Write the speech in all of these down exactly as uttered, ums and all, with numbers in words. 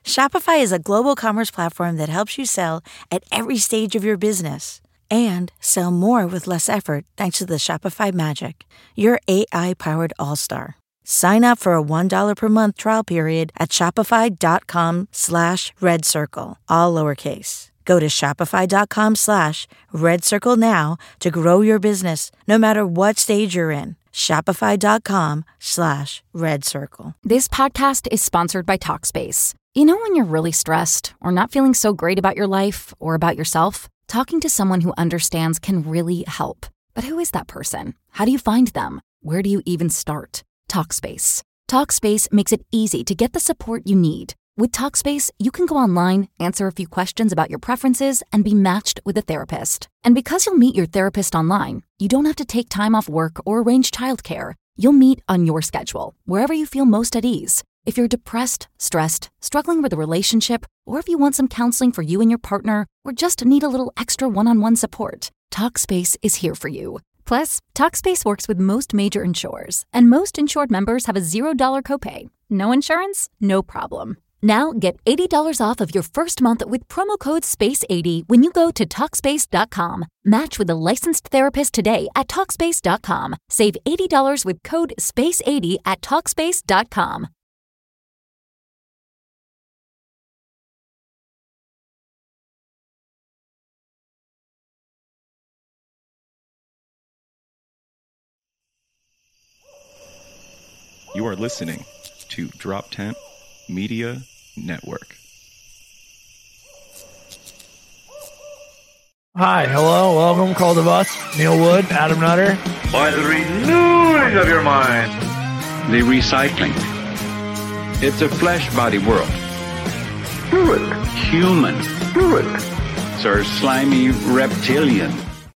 Shopify is a global commerce platform that helps you sell at every stage of your business and sell more with less effort thanks to the Shopify Magic, your A I-powered all-star. Sign up for a one dollar per month trial period at shopify.com slash red circle, all lowercase. Go to shopify.com slash red circle now to grow your business no matter what stage you're in. Shopify.com slash red circle. This podcast is sponsored by Talkspace. You know when you're really stressed or not feeling so great about your life or about yourself? Talking to someone who understands can really help. But who is that person? How do you find them? Where do you even start? Talkspace. Talkspace makes it easy to get the support you need. With Talkspace, you can go online, answer a few questions about your preferences, and be matched with a therapist. And because you'll meet your therapist online, you don't have to take time off work or arrange childcare. You'll meet on your schedule, wherever you feel most at ease. If you're depressed, stressed, struggling with a relationship, or if you want some counseling for you and your partner, or just need a little extra one-on-one support, Talkspace is here for you. Plus, Talkspace works with most major insurers, and most insured members have a zero dollar copay. No insurance? No problem. Now get eighty dollars off of your first month with promo code space eighty when you go to Talkspace dot com. Match with a licensed therapist today at Talkspace dot com. Save eighty dollars with code space eighty at Talkspace dot com. You are listening to Drop Tent Media Network. Hi, hello, welcome, Call to Bus, Neil Wood, Adam Nutter. By the renewing of your mind. The recycling. It's a flesh body world. Fluid. Human. Fluid. Sir slimy reptilian.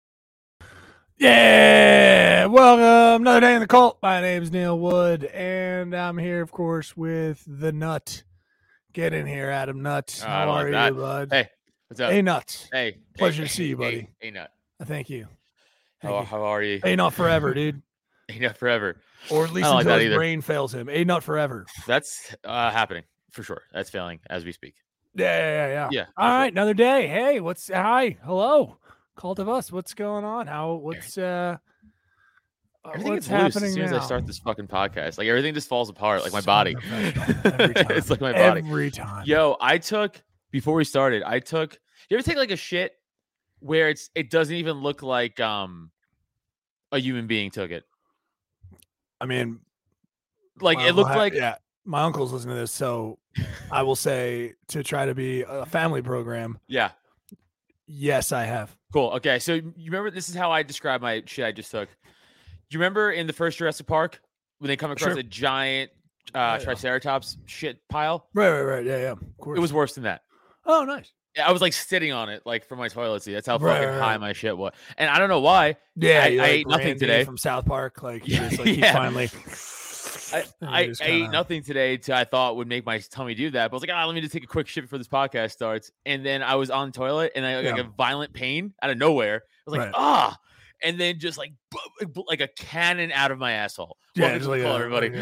Yeah, welcome, another day in the cult. My name's Neil Wood, and I'm here, of course, with the Nut. Get in here, Adam Nutt. How uh, are like you, bud? Hey, what's up? Hey, Nuts. Hey, pleasure hey, to see you, buddy. Hey, hey Nut. Thank you. Thank How, you. how are you? Hey, Nut forever, dude. Hey Nut forever. Or at least until until like his brain fails him. Hey, Nut forever. That's uh, happening for sure. That's failing as we speak. Yeah, yeah, yeah. Yeah. yeah All right, sure. Another day. Hey, what's hi, hello, Cult of Us. What's going on? How? What's uh? Everything what's gets loose happening as soon now? as I start this fucking podcast. Like everything just falls apart. Like my So body. Every time. It's like my body. Every time. Yo, I took before we started. I took. You ever take like a shit where it's it doesn't even look like um a human being took it? I mean, like my it uncle looked ha- like yeah. My uncle's listening to this, so I will say to try to be a family program. yeah. Yes, I have. Cool. Okay, so you remember this is how I describe my shit I just took. You remember in the first Jurassic Park when they come across Sure. a giant uh, Yeah, yeah. Triceratops shit pile? Right, right, right. Yeah, yeah. Of course. It was worse than that. Oh, nice. Yeah, I was like sitting on it, like for my toilet seat. That's how Right, fucking right, high right. my shit was. And I don't know why. Yeah, I- you, I like, ate nothing Randy today. from South Park. Like, you Yeah, just, like he yeah. finally. I, And I, you just I ate kinda- nothing today to I thought would make my tummy do that. But I was like, ah, let me just take a quick shit before this podcast starts. And then I was on the toilet and I got like Yeah. a violent pain out of nowhere. I was like, Right. ah. And then just like bu- like a cannon out of my asshole. Yeah, Welcome just to the like call, a- everybody.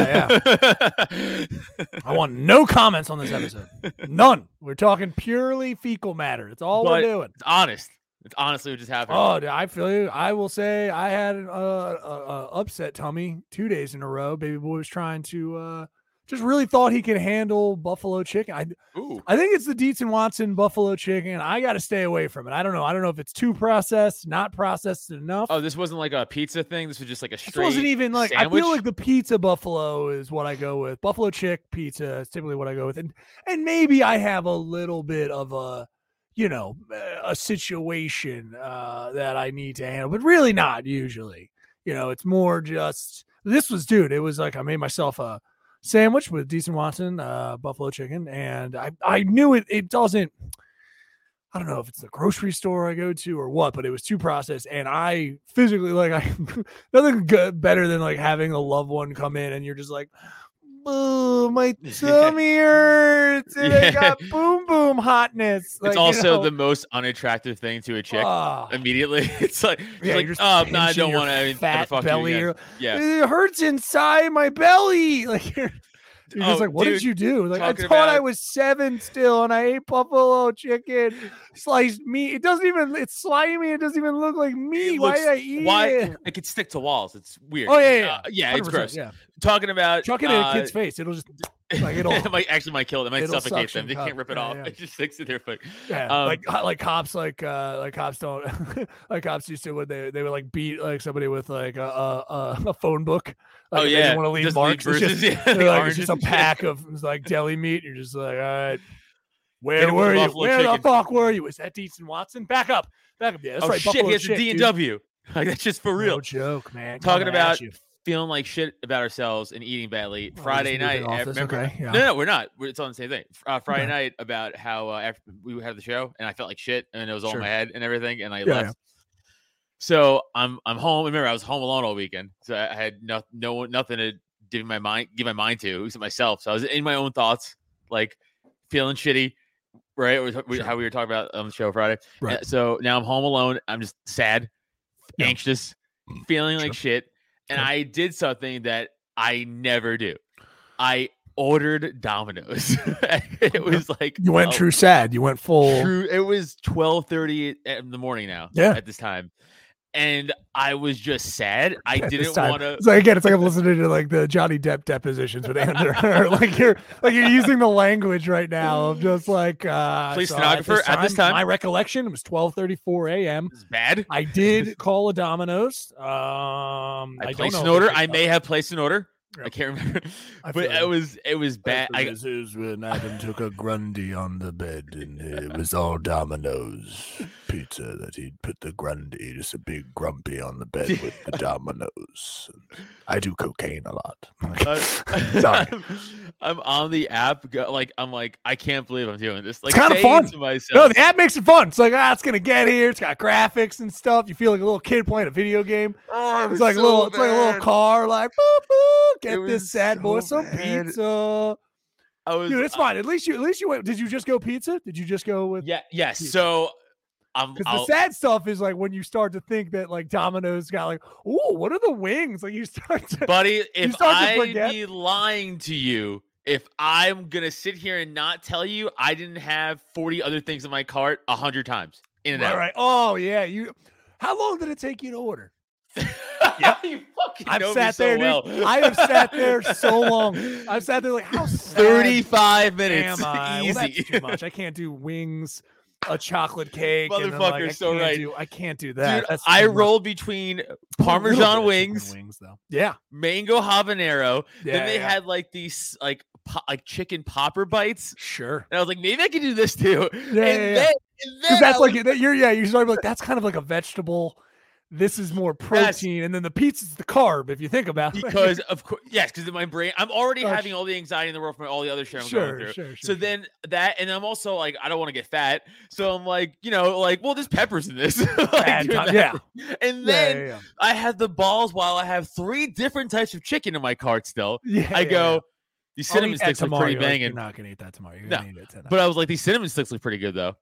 yeah, I want no comments on this episode. None. We're talking purely fecal matter. That's all But we're doing. It's honest. It's honestly what just happened. Oh, dude, I feel you. I will say I had a, a, a upset tummy two days in a row. Baby boy was trying to uh, just really thought he could handle buffalo chicken. I Ooh. I think it's the Dietz and Watson buffalo chicken. I got to stay away from it. I don't know. I don't know if it's too processed, not processed enough. Oh, this wasn't like a pizza thing. This was just like a This straight. wasn't even like sandwich? I feel like the pizza buffalo is what I go with. Buffalo chick pizza is typically what I go with, and and maybe I have a little bit of a, you know, a situation uh, that I need to handle, but really not usually. You know, it's more just this was, dude. It was like I made myself a sandwich with Dietz and Watson uh, buffalo chicken, and I I knew it. It doesn't. I don't know if it's the grocery store I go to or what, but it was too processed. And I physically, like, I nothing good, better than like having a loved one come in and you're just like, oh, my tummy hurts. And I Yeah. got boom, boom hotness. Like, It's you also know, the most unattractive thing to a chick. ah, Immediately, it's like, yeah, she's you're like, just oh, no, I pinching don't your want to ever fat fuck belly. you again. You're- Yeah, It hurts inside my belly. Like, you're, You're Oh, just like, what dude, did you do? Like, I talking thought I about- was seven still, and I ate buffalo chicken, sliced meat. It doesn't even, it's slimy. It doesn't even look like meat. It Why looks- did I eat why it? it could stick to walls. It's weird. Oh, yeah, yeah, Uh, yeah, one it's hundred gross. percent, Talking about Chuck it in a uh, kid's face. It'll just, like, it'll, it might actually might kill them. It might it'll suffocate suction them. They cup. can't rip it Yeah, off. yeah. It just sticks to their foot. yeah, Um, like, like cops, like, uh, like cops don't, like cops used to, when they, they would like beat like somebody with like a, a, a- a phone book. Like, Oh, if they yeah, didn't want to leave just leave marks. It's bruises, just, yeah, they're the like, it's oranges just a and shit. pack of it's like deli meat. You're just like, all right. Hit Where 'em with were the you? buffalo Where the chicken. fuck were you? Was that Deason Watson? Back up. Back up. Yeah, that's oh right. shit, Buffalo he has a chick, D and dude. W. Like that's just for real. No joke, man. Talking Coming at about you. feeling like shit about ourselves and eating badly. Oh, Friday just moving night, off I this, remember- okay, yeah. no, no, we're not. We're, it's on the same thing. Uh, Friday Okay. night about how uh, after we had the show and I felt like shit and it was all Sure. in my head and everything and I Yeah, left. yeah. So I'm I'm home. Remember, I was home alone all weekend, so I had no no nothing to give my mind give my mind to except myself. So I was in my own thoughts, like feeling shitty, right? We- we- Sure. How we were talking about on the show Friday. Right. Uh, So now I'm home alone. I'm just sad, Yeah. anxious, feeling like shit, and Okay. I did something that I never do. I ordered Domino's. It was like You went a true sad. You went full. True, it was twelve thirty in the morning now. Yeah. At this time, and I was just sad. I at this didn't time. want to. It's like again, it's like I'm listening to like the Johnny Depp depositions with Andrew. like you're like you're using the language right now of just like uh Please, so stenographer, at this time- my recollection, it was twelve thirty-four a.m. It's bad. I did call a Domino's. Um I, I, don't placed know an if order. they I picked may up. have placed an order. Yeah. I can't remember, I but feel it you. was it was bad. I, This is when Adam took a Grundy on the bed, and it was all Domino's pizza that he'd put the Grundy, just a big grumpy on the bed with the Domino's. I do cocaine a lot. uh, Sorry. I'm, I'm on the app. Go, like I'm like I can't believe I'm doing this. Like It's kinda saying fun. to myself. No, the app makes it fun. It's like, ah, it's gonna get here. It's got graphics and stuff. You feel like a little kid playing a video game. oh, it It's was like a so little, it's like a little bad. car. Like, boop, boop, It get was this sad boy so some bad. pizza. I was, Dude, it's uh, fine. At least you, at least you went. Did you just go pizza? Did you just go with? Yeah. Yes. Pizza. So I'm. Because the I'll- sad stuff is like when you start to think that like Domino's got like, oh, what are the wings? Like you start to. Buddy, if start to I forget. be lying to you, if I'm gonna sit here and not tell you I didn't have forty other things in my cart a hundred times in and All out. right. Oh yeah. You. How long did it take you to order? Yeah, you fucking I've know me sat so there, well. dude. I have sat there so long. I've sat there like, how sad thirty-five minutes, am I? Well, that's easy. too much. I can't do wings, a chocolate cake. and then, like, I Motherfucker's so can't right. do- I can't do that. Dude, That's I too much. rolled between A little bit Parmesan of chicken wings, wings though. Yeah. mango habanero. Yeah, then they yeah. had like these like po- like chicken popper bites, Sure. and I was like, maybe I could do this too. Yeah, and yeah, then, yeah. and Because then that's I like was- that you're yeah, you start like that's kind of like a vegetable. This is more protein, and then the pizza's the carb. If you think about it, because of course, yes, because in my brain, I'm already Oh, having all the anxiety in the world from all the other shit I'm Sure, going through. sure, sure, so sure. then that, and I'm also like, I don't want to get fat, so I'm like, you know, like, well, there's peppers in this, Like, Bad doing time, that. yeah. And Yeah, then yeah, yeah. I had the balls while I have three different types of chicken in my cart still. Yeah, I yeah, go, yeah. these I'll cinnamon eat that sticks look tomorrow. pretty You're like, banging. You're not gonna eat that tomorrow. You're No, gonna eat it tonight. But I was like, these cinnamon sticks look pretty good though,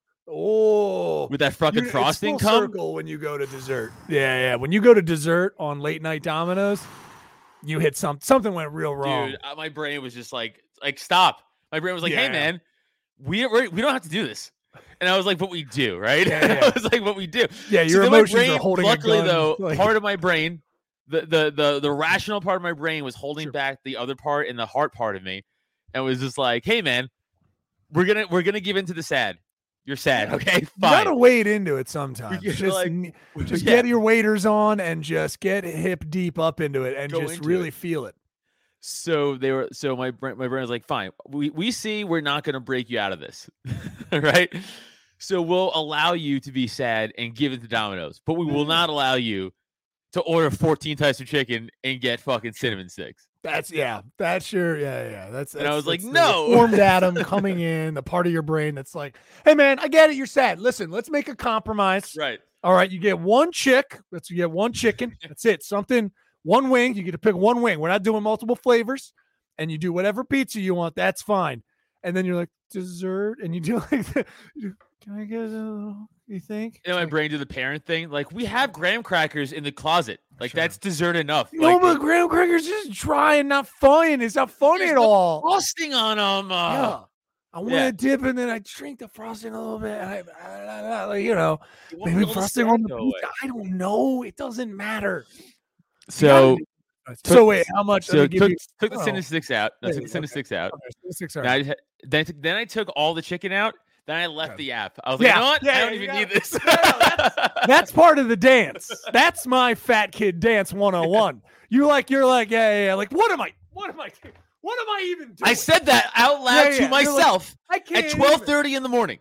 oh, with that fucking You- it's frosting full cum. circle when you go to dessert. Yeah, yeah. When you go to dessert on late night Domino's, you hit some something went real wrong. Dude, uh, my brain was just like, like stop. My brain was like, Yeah. hey man, we we're, we don't have to do this. And I was like, but we do, right? Yeah, yeah. I was like, but we do. Yeah, So your then my emotions brain, are holding luckily a gun. though, like- part of my brain, the, the the the rational part of my brain was holding Sure. back the other part and the heart part of me, and was just like, hey man, we're gonna we're gonna give into the sad. You're sad, okay? you Fine. gotta wade into it sometimes. You're Just, like- n- just Yeah. get your waders on and just get hip deep up into it and Go just into really it. feel it. So they were so my brain my brain was like, fine, we we see we're not gonna break you out of this. Right? So we'll allow you to be sad and give it to Domino's, but we will not allow you to order fourteen types of chicken and get fucking cinnamon sticks. That's yeah. That's your yeah yeah. That's And I that's- was like, that's the no. reformed Adam coming in, the part of your brain that's like, hey man, I get it. You're sad. Listen, let's make a compromise. Right. All right, you get one chick. Let's you get one chicken. That's it. Something, one wing. You get to pick one wing. We're not doing multiple flavors. And you do whatever pizza you want. That's fine. and then you're like dessert, and you do like, the, can I get a little? You think? You know, my brain do the parent thing. Like, we have graham crackers in the closet. Like, Sure. that's dessert enough. No, like, but graham crackers just dry and not fun. It's not funny there's at no all. frosting on them. Uh, Yeah. I want yeah. to dip, and then I drink the frosting a little bit. And I, I, I, I, like, you know, you want maybe all the frosting syrup on the go away. pizza. I don't know. It doesn't matter. So, So wait, how much? Let so me give took, you- took the oh, Cinnamon sticks out. No, yeah, took the Cinnamon okay. sticks out. okay, so six Then hours. I, then, I took, then I took all the chicken out. Then I left Okay. the app. I was like, Yeah, you know what? yeah, I don't you even gotta- need this. No, no, that's, that's part of the dance. That's my fat kid dance one oh one. You like, you're like, yeah, yeah, yeah. Like, what am I? What am I? What am I even doing? I said that out loud Yeah, yeah, to you're like, myself I can't at even. twelve thirty in the morning.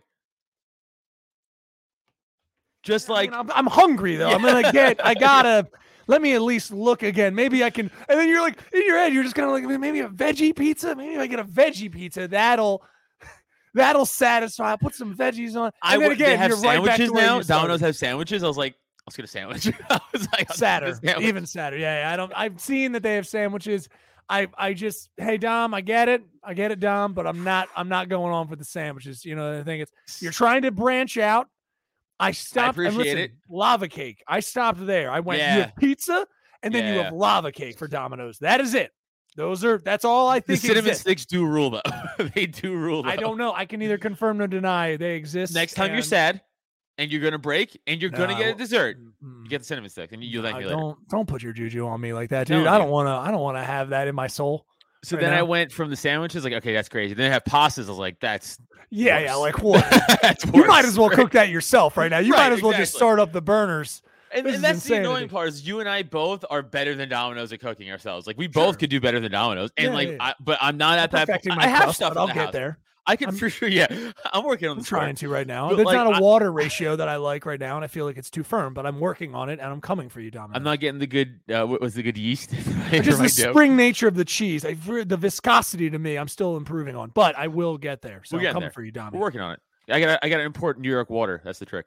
Just I like, mean, I'm, I'm hungry though. I'm gonna get. I gotta. Let me at least look again. Maybe I can. And then you're like in your head, you're just kind of like maybe a veggie pizza. Maybe if I get a veggie pizza, that'll that'll satisfy. I'll put some veggies on. And I then w- again, they have you're right back sandwiches to where now. you started. Domino's have sandwiches. I was like, let's get a sandwich. I was like, I'll take a sadder, sandwich. even sadder. Yeah, yeah, I don't. I've seen that they have sandwiches. I, I just, hey Dom, I get it, I get it, Dom, but I'm not, I'm not going on for the sandwiches. You know, I think it's you're trying to branch out. I stopped. and appreciate listen, it. Lava cake. I stopped there. I went. You Yeah. have pizza, and then you Yeah. have lava cake for Domino's. That is it. Those are. That's all I The think cinnamon exists. sticks do rule though. They do rule. Though. I don't know. I can neither confirm nor deny they exist. Next time you're and- sad and you're gonna break and you're gonna No, get a dessert, mm, you get the cinnamon stick and you, you thank I me later. don't don't put your juju on me like that, No, dude. I dude. don't want to. I don't want to have that in my soul. So right then I now. went from the sandwiches, like, okay, that's crazy. Then I have pastas. I was like, that's Yeah, yeah. worse. Like what? that's You might worse, as well right? cook that yourself right now. You Right, might as well just exactly. start up the burners. And, This and is that's the annoying insanity. part is you and I both are better than Domino's at cooking ourselves. Like we both Sure. could do better than Domino's. And Yeah, like, yeah. I, but I'm not at that. Perfecting I my have crust, stuff. but in I'll the get house. there. I can I'm- for sure. Yeah, I'm working on I'm the trying to right now. But, There's like, not a I- water ratio that I like right now, and I feel like it's too firm. But I'm working on it, and I'm coming for you, Dominic. I'm not getting the good. Uh, what was the good yeast? Just for the my dough. spring nature of the cheese, I, the viscosity to me, I'm still improving on, but I will get there. So We're I'm getting coming there. for you, We're Dominic. working on it. I got. I got to import New York water. That's the trick.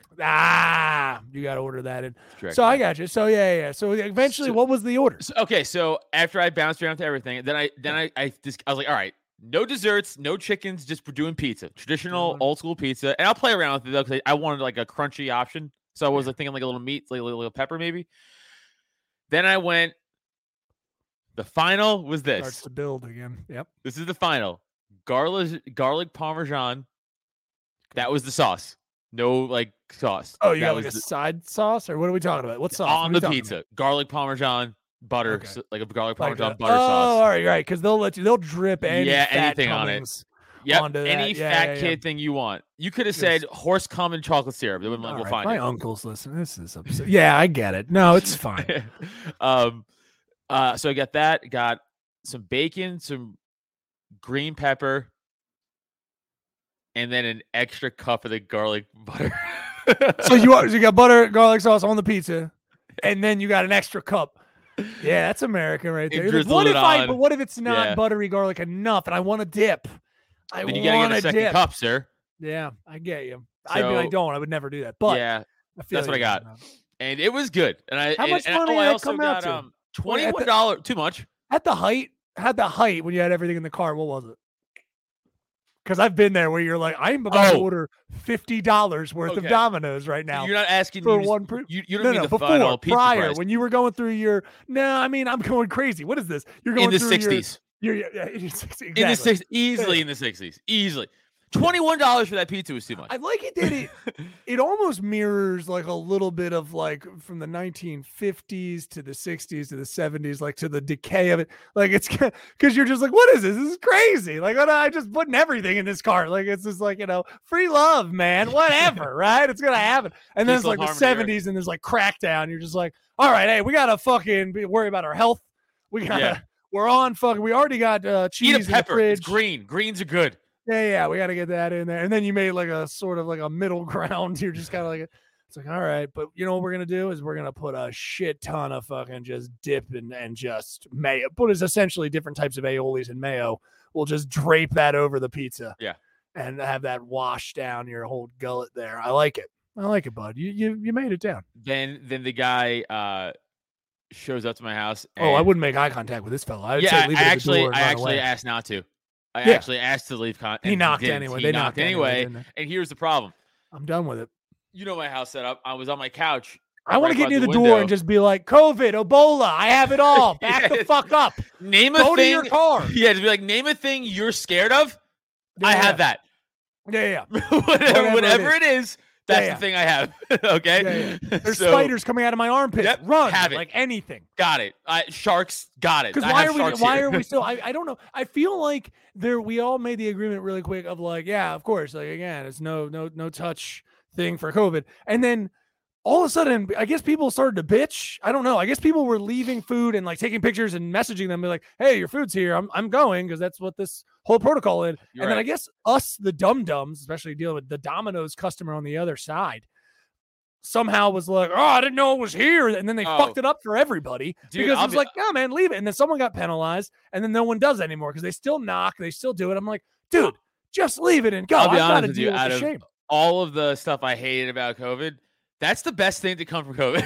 Ah, you got to order that in. Trick, So yeah. I got you. So yeah, yeah. So eventually, So- what was the order? So, okay, so after I bounced around to everything, then I then I I just I was like, all right, no desserts, no chickens, just we're doing pizza, traditional Mhm. old school pizza, and I'll play around with it though because I, I wanted like a crunchy option. So I was like thinking like a little meat, like a little, little pepper maybe. Then I went. The final was Starts this. to build again. Yep. This is the final. Garlic garlic parmesan. That was the sauce. No like sauce. Oh, you That got like a was the- side sauce, or what are we talking about? What sauce? What on are we the talking pizza. about? Garlic parmesan butter, Okay. so- like a garlic Like parmesan a- butter oh, sauce. all right, right. Because they'll let you. They'll drip any Yeah, fat anything on it. Cummings Yep, onto any that. Yeah, fat yeah, yeah. kid thing you want. You could have Yes. said horse cum and chocolate syrup. They wouldn't let All go right, find my it. uncle's listening. This is absurd. Yeah, I get it. No, it's fine. um, uh, so I got that. Got some bacon, some green pepper, and then an extra cup of the garlic butter. So you are- you got butter, garlic sauce on the pizza, and then you got an extra cup. Yeah, that's American right You there. You're like, drizzle what it if I? on. But what if it's not Yeah. buttery garlic enough, and I want to dip? I then you gotta want get a to second dip. cup, sir. Yeah, I get you. I mean, I So- don't. I would never do that. But yeah, I feel that's what I you. got. and it was good. And I How and, much and, money oh, did I that also come out got to? um Wait, twenty at one the- dollars. Too much. At the height, had the height when you had everything in the car. What was it? Because I've been there where you're like, I'm about to Oh. order fifty dollars worth of Okay. Domino's right now. You're not asking for you, one per- you, you don't no, mean no, the before, final pizza prior, price. when you were going through your. No, I mean, I'm going crazy. What is this? You're going in the through sixties. Your, your, yeah, yeah, in your sixties. In the exactly. six, easily in the sixties, easily. Twenty-one dollars for that pizza was too much. I like it that it it almost mirrors like a little bit of like from the nineteen fifties to the sixties to the seventies, like to the decay of it. Like it's because you're just like, what is this? This is crazy. Like I just putting everything in this car. Like it's just like, you know, free love, man. Whatever, right? It's gonna happen. And then Peace, it's like love, the harmony, right? seventies, and there's like crackdown. You're just like, all right, hey, we gotta fucking be, worry about our health. We gotta. Yeah. We're on fucking. We already got uh, cheese Eat a in the pepper. fridge. It's green. Greens are good. Yeah, yeah, we got to get that in there. And then you made like a sort of like a middle ground. You're just kind of like, it's like, all right, but you know what we're going to do is we're going to put a shit ton of fucking just dip and, and just mayo. Put as essentially different types of aiolis and mayo. We'll just drape that over the pizza. Yeah. And have that wash down your whole gullet there. I like it. I like it, bud. You you, you made it down. Then then the guy uh shows up to my house. Oh, I and- wouldn't make eye contact with this fellow. I would Yeah, say I leave it at the actually door and I run actually away. asked not to. I Yeah. actually asked to leave. Con- He and knocked didn't. anyway. He They knocked knocked anyway, anyway. didn't they? And here's the problem. I'm done with it. You know my house setup. I was on my couch. I want right to get by near the, the door window. and just be like, COVID, Ebola, I have it all. Back the Yeah. fuck up. Name a Go to thing. your car. Yeah, to be like, name a thing you're scared of. I Yeah. have that. Yeah, yeah. whatever, Whatever whatever it it is, that's Yeah, yeah. the thing I have. Okay. Yeah, yeah. There's So, spiders coming out of my armpit. Yep, Run. have it. Like anything. Got it. I, sharks. Got it. Because I why have are we sharks why here. are we still I, I don't know. I feel like there we all made the agreement really quick of like, yeah, of course. Like again, it's no no no touch thing for COVID. And then all of a sudden, I guess people started to bitch. I don't know. I guess people were leaving food and like taking pictures and messaging them, be like, "Hey, your food's here. I'm I'm going," because that's what this whole protocol is. You're and then I right. guess us, the dum dums, especially dealing with the Domino's customer on the other side, somehow was like, "Oh, I didn't know it was here," and then they Oh. fucked it up for everybody Dude, because I'll it's be- like, "Yeah, man, leave it." And then someone got penalized, and then no one does anymore because they still knock, they still do it. I'm like, dude, just leave it and go. I'll be I've got honest to with you, deal with out the of shame. all of the stuff I hated about COVID, that's the best thing to come from COVID.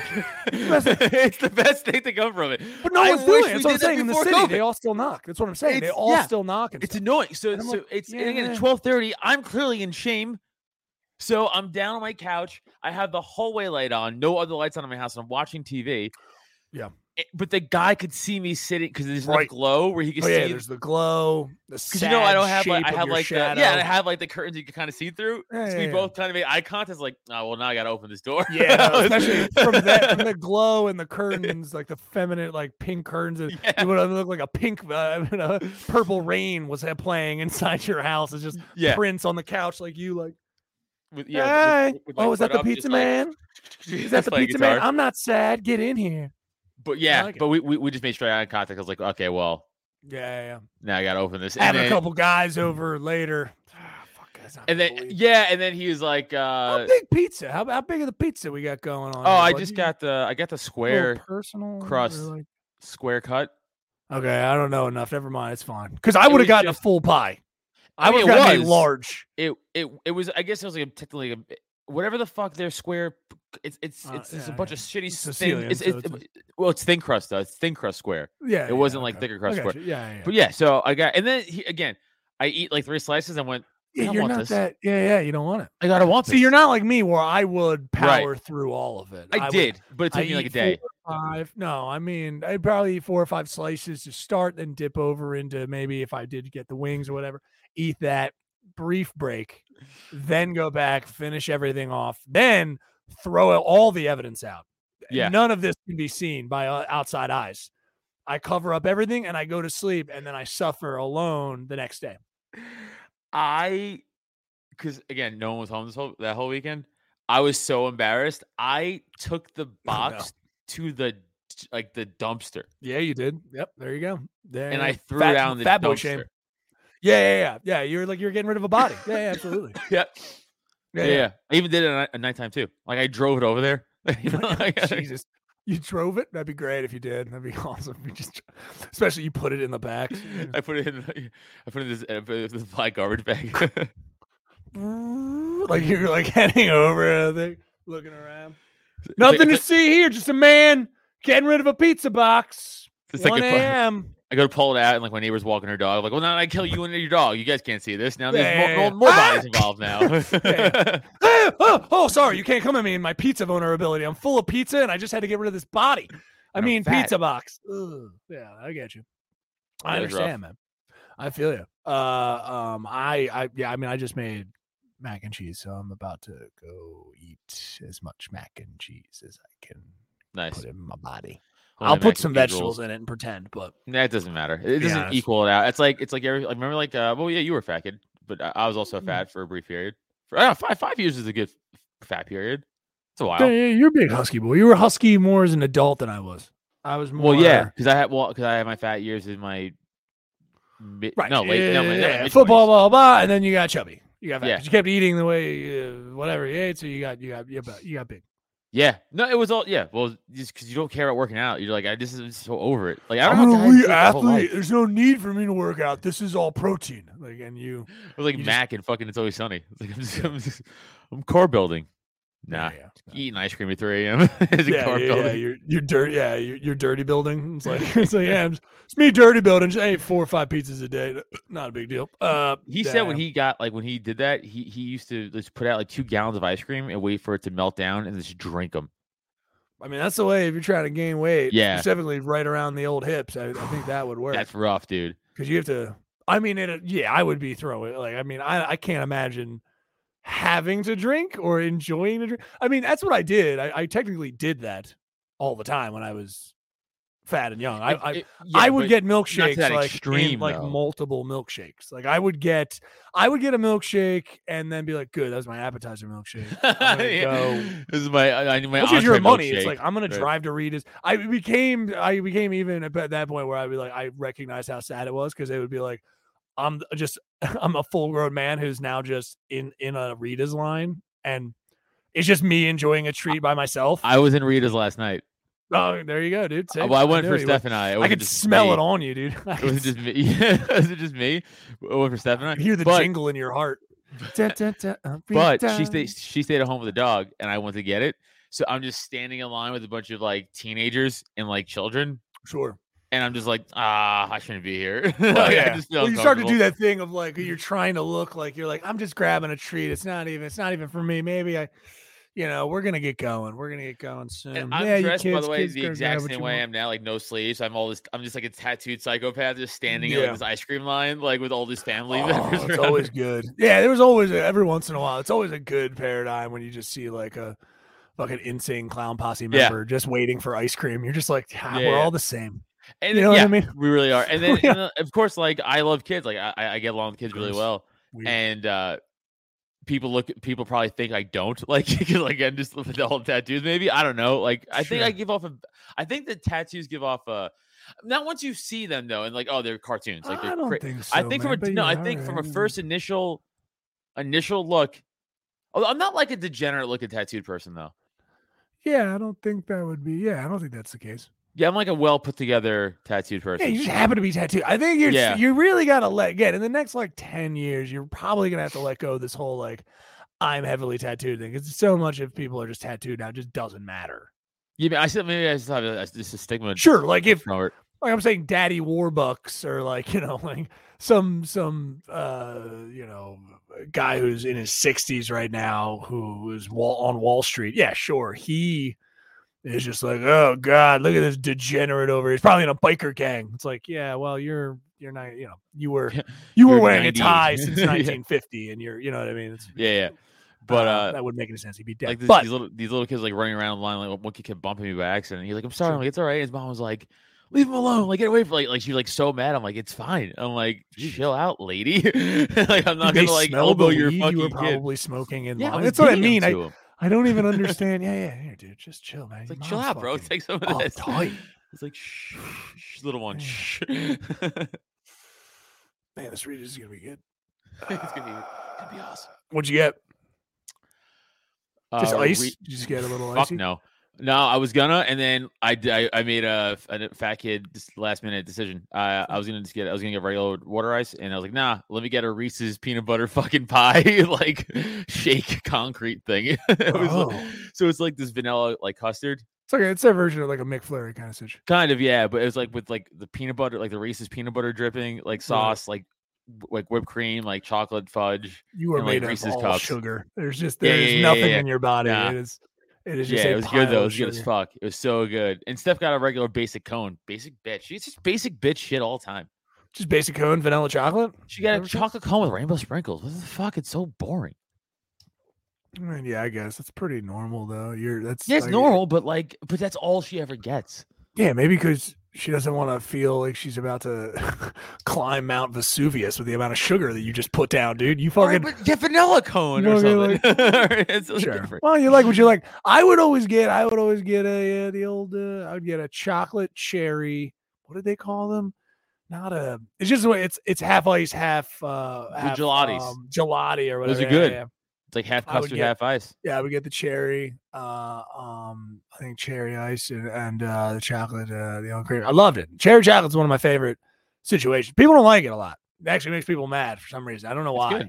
it's the best thing to come from it. But no I one's wish doing it. we That's what I'm did that saying. In the before city, COVID. they all still knock. That's what I'm saying. they It's- all yeah. still knock. And It's stuff. annoying. So, And I'm so like, it's yeah, and again yeah. at twelve thirty. I'm clearly in shame. So I'm down on my couch. I have the hallway light on, no other lights on in my house, and I'm watching T V. Yeah. It- but the guy could see me sitting because there's Right. enough glow where he could Oh, yeah, see. there's the glow, the Because you know I don't have like I shape of have your like the, shadow. yeah, and I have like the curtains you can kind of see through. Yeah, so yeah, we yeah. both kind of made eye contact. Like, oh well, now I got to open this door. Yeah, no, especially from that, from the glow and the curtains, like the feminine, like pink curtains. and Yeah. It would look like a pink, uh, you know, purple rain was uh, playing inside your house. It's just Yeah. Prince on the couch, like you, like, With, hey, yeah, with- with- with my oh, is that foot the up, pizza just like- man? Is just that the playing pizza guitar. man? I'm not sad. Get in here. But yeah, like it. but we, we we just made straight eye contact. I was like, okay, well, Yeah, yeah. yeah. now I got to open this. And Having then, a couple guys over later. Ah, fuck, that's not and then believable. yeah, and then he was like, How uh, big pizza? How, how big of the pizza we got going on? oh, here, I buddy? just got the I got the A little square personal or crust. like- square cut. Okay, I don't know enough. Never mind. It's fine. Because I It would have was gotten just- a full pie. I I mean, would have it gotten a was. large. It it it was. I guess it was like a, technically a, whatever the fuck their square. It's it's Uh, it's, it's yeah, a bunch yeah. of shitty It's thin. Sicilian, It's, so it's, it's well, it's thin crust though. It's thin crust square. Yeah, It wasn't yeah, like okay. thicker crust I got square. you. Yeah, yeah. But yeah, so I got and then he, again, I eat like three slices and went. I Yeah, don't you're want not this. that. Yeah, yeah. You don't want it. I gotta want See, this. you're not like me, where I would Right. power through all of it. I, would- did, but it I took me like a eat day. four or five. No, I mean, I'd probably eat four or five slices to start, then dip over into maybe if I did get the wings or whatever, eat that brief break, then go back, finish everything off, then throw out all the evidence out. Yeah. None of this can be seen by uh, outside eyes. I cover up everything and I go to sleep, and then I suffer alone the next day. I, because again, no one was home this whole that whole weekend. I was so embarrassed. I took the box to the like the dumpster, Yeah, you did. Yep, there you go. There and you I go. threw Fat- down the fat boy dumpster. shame. Yeah, yeah, yeah, yeah. You're like you're getting rid of a body. Yeah, yeah, absolutely. Yeah. Yeah, yeah. I even did it at night- at nighttime too. Like I drove it over there. You know, like, Jesus, you drove it? That'd be great if you did. That'd be awesome. You just, especially you put it in the back. I put it in. I put it in this, uh, this black garbage bag. Like you're like heading over, I think, looking around. Nothing to see here. Just a man getting rid of a pizza box. It's like one a pu- a.m. I go to pull it out, and like my neighbor's walking her dog. I'm like, well, now I kill you and your dog. You guys can't see this. Now there's Yeah, more, yeah, more, yeah. more Ah! bodies involved now. Yeah. Hey, oh, oh, sorry, you can't come at me in my pizza vulnerability. I'm full of pizza, and I just had to get rid of this body. I I'm mean, fat. pizza box. Ugh. Yeah, I get you. I That was rough. understand, man. I feel you. Uh, um, I, I, yeah, I mean, I just made mac and cheese, so I'm about to go eat as much mac and cheese as I can Nice. put in my body. Holy I'll mac put and some cheese vegetables rolls. in it and pretend, but That doesn't matter. It be doesn't honest. equal it out. It's like it's like every. Like, remember, like, uh, well, yeah, you were a fat kid, but I, I was also Mm. fat for a brief period. For uh, five five years is a good f- fat period. It's a while. Yeah, yeah, you're a big husky boy. You were husky more as an adult than I was. I was more. Well, yeah, because I had well, because I had my fat years in my mid, Right. no, late, no, my, yeah, no, yeah. mid Football, twenties. blah, blah, blah, and then you got chubby. You got fat. Yeah. 'cause You kept eating the way, uh, whatever you ate, so you got, you got, you got, you got big. Yeah, no, it was all yeah. Well, just because you don't care about working out, you're like, I just is so over it. Like I don't I'm know. an guys do elite it their whole athlete. life. There's no need for me to work out. This is all protein. Like, and you, It was like you just- Mac and fucking It's Always Sunny. It's like I'm just, I'm, just, I'm car building. Nah, yeah, yeah. eating ice cream at three a.m. is a Yeah, car yeah, building. yeah, you're you're dirty. Yeah, you're, you're dirty building. It's like it's like yeah, it's, it's me dirty building. Just ate four or five pizzas a day. Not a big deal. Uh, He said when damn. he got like when he did that, he he used to just put out like two gallons of ice cream and wait for it to melt down and just drink them. I mean, that's the way if you're trying to gain weight, Yeah. specifically right around the old hips. I, I think that would work. That's rough, dude. Because you have to. I mean, it. Yeah, I would be throwing. Like, I mean, I I can't imagine having to drink or enjoying to drink. I mean, that's what I did. I, I technically did that all the time when I was fat and young. I It- I, it- yeah, I would but get not to milkshakes that like in, extreme, like though. multiple milkshakes. Like I would get I would get a milkshake and then be like, good, that was my appetizer milkshake. I'm gonna Yeah. go. This is my I I need my Which is your entree money. It's milkshake. like I'm gonna Right. drive to Rita's. I became I became even at that point where I'd be like, I recognized how sad it was because it would be like, I'm just I'm a full grown man who's now just in in a Rita's line, and it's just me enjoying a treat by myself. I was in Rita's last night. Oh, there you go, dude. See? Well, I went knew for you Steph would. and I. It I wasn't could just smell me. it on you, dude. I It was could just me. Yeah, was it just me? I went for Steph and I. hear the but, jingle in your heart. Da, da, da, uh, But Rita. she stayed. She stayed at home with the dog, and I went to get it. So I'm just standing in line with a bunch of like teenagers and like children, Sure. and I'm just like, ah, I shouldn't be here. Well, Like, I yeah. just feel Well, you start to do uncomfortable. that thing of like you're trying to look like you're like I'm just grabbing a treat. It's not even. It's not even for me. Maybe I, you know, we're gonna get going. We're gonna get going soon. And I'm yeah, you dressed, by kids, the way, kids the gonna exact grab what same you way I want. am now, like no sleeves. I'm all this. I'm just like a tattooed psychopath, just standing in like Yeah. this ice cream line, like with all this family Oh, members it's around always me. good. Yeah, there was always a, every once in a while. It's always a good paradigm when you just see like a fucking insane clown posse Yeah. member just waiting for ice cream. You're just like, ah, Yeah, we're yeah. all the same. And You know what I yeah, mean? we really are. And then, Yeah. and, uh, of course, like I love kids. Like I, I get along with kids really course. well. Weird. And uh, people look. People probably think I don't like. Because like I'm just with the whole tattoos. Maybe I don't know. Like I think I Sure. give off a. I think the tattoos give off a. Not once you see them though, and like oh they're cartoons. Like they're I don't cra- think so. I think man, from but a no. yeah, I think from a alright. first initial, initial look. Although I'm not like a degenerate looking tattooed person though. Yeah, I don't think that would be. Yeah, I don't think that's the case. Yeah, I'm like a well put together tattooed Yeah, person. you just happen to be tattooed. I think you're Yeah. you really gotta let get in the next like ten years. You're probably gonna have to let go of this whole like I'm heavily tattooed thing because so much of people are just tattooed now. It just doesn't matter. Yeah, but I said maybe I just have a, just a stigma. Sure, like if from it. like I'm saying Daddy Warbucks or like, you know, like some some uh you know guy who's in his sixties right now who is wall on Wall Street. Yeah, sure. He is just like, oh God, look at this degenerate over here. He's probably in a biker gang. It's like, yeah, well, you're you're not, you know, you were you were You're wearing ninety. a tie since Yeah. nineteen fifty, and you're, you know what I mean? It's, Yeah, yeah. But uh, uh, that wouldn't make any sense. He'd be dead. like this, but these little these little kids like running around the line, like one kid kept bumping me by accident. He's like, "I'm sorry." I'm like, "It's all right." His mom was like, "Leave him alone. Like, get away from like like she's like so mad." I'm like, "It's fine." I'm like, "Chill out, lady." Like, I'm not they gonna like smelled the elbow your weed fucking you were kid. probably smoking in Yeah, I line. was That's what I digging mean. I, into him. I don't even understand. Yeah, yeah, here, dude, just chill, man. It's Your like, chill mom's out, bro. fucking Take some of this. uptight. It's like, shh, shh, little one. Yeah. Shh. Man, this read is gonna be good. It's gonna be, gonna be awesome. What'd you get? Just Uh, ice? re- Did you just get a little Fuck icy? no. No, I was gonna, and then I d- I, I made a, a fat kid this last minute decision. I I was gonna just get I was gonna get regular water ice, and I was like, nah, let me get a Reese's peanut butter fucking pie like shake concrete thing. It was like- Oh. so it's like this vanilla like custard, It's like it's their version of like a McFlurry kind of situation. kind of yeah, but it was like with like the peanut butter, like the Reese's peanut butter dripping, like sauce, like w- like whipped cream, like chocolate fudge. You are and, like, made Reese's of all cups. sugar. There's just Yeah, there's yeah, yeah, nothing yeah. in your body. Nah. It is it is just Yeah, a it was pile good though. It of was good as sugar. fuck. It was so good. And Steph got a regular basic cone. Basic bitch. She's just basic bitch shit all the time. Just basic cone vanilla chocolate. She got a Whatever. chocolate cone with rainbow sprinkles. What the fuck? It's so boring. I mean, yeah, I guess that's pretty normal though. You're that's Yeah, it's like- normal, but like, but that's all she ever gets. Yeah, maybe because she doesn't want to feel like she's about to climb Mount Vesuvius with the amount of sugar that you just put down, dude. You All right, fucking but get vanilla cone You or fucking, something. It's a little sure. different. Well, you like what you like. I would always get. I would always get a uh, the old. Uh, I would get a chocolate cherry. What did they call them? Not a. It's just it's it's half ice, half uh, The half gelatis. um, gelati or whatever. Those are Yeah, good. Yeah, It's like half I would custard, get- half ice. yeah, we get the cherry. Uh, um, I think cherry ice and, and uh, the chocolate. Uh, the old cream. I loved it. Cherry chocolate's one of my favorite situations. People don't like it a lot. It actually makes people mad for some reason. I don't know It's why. good.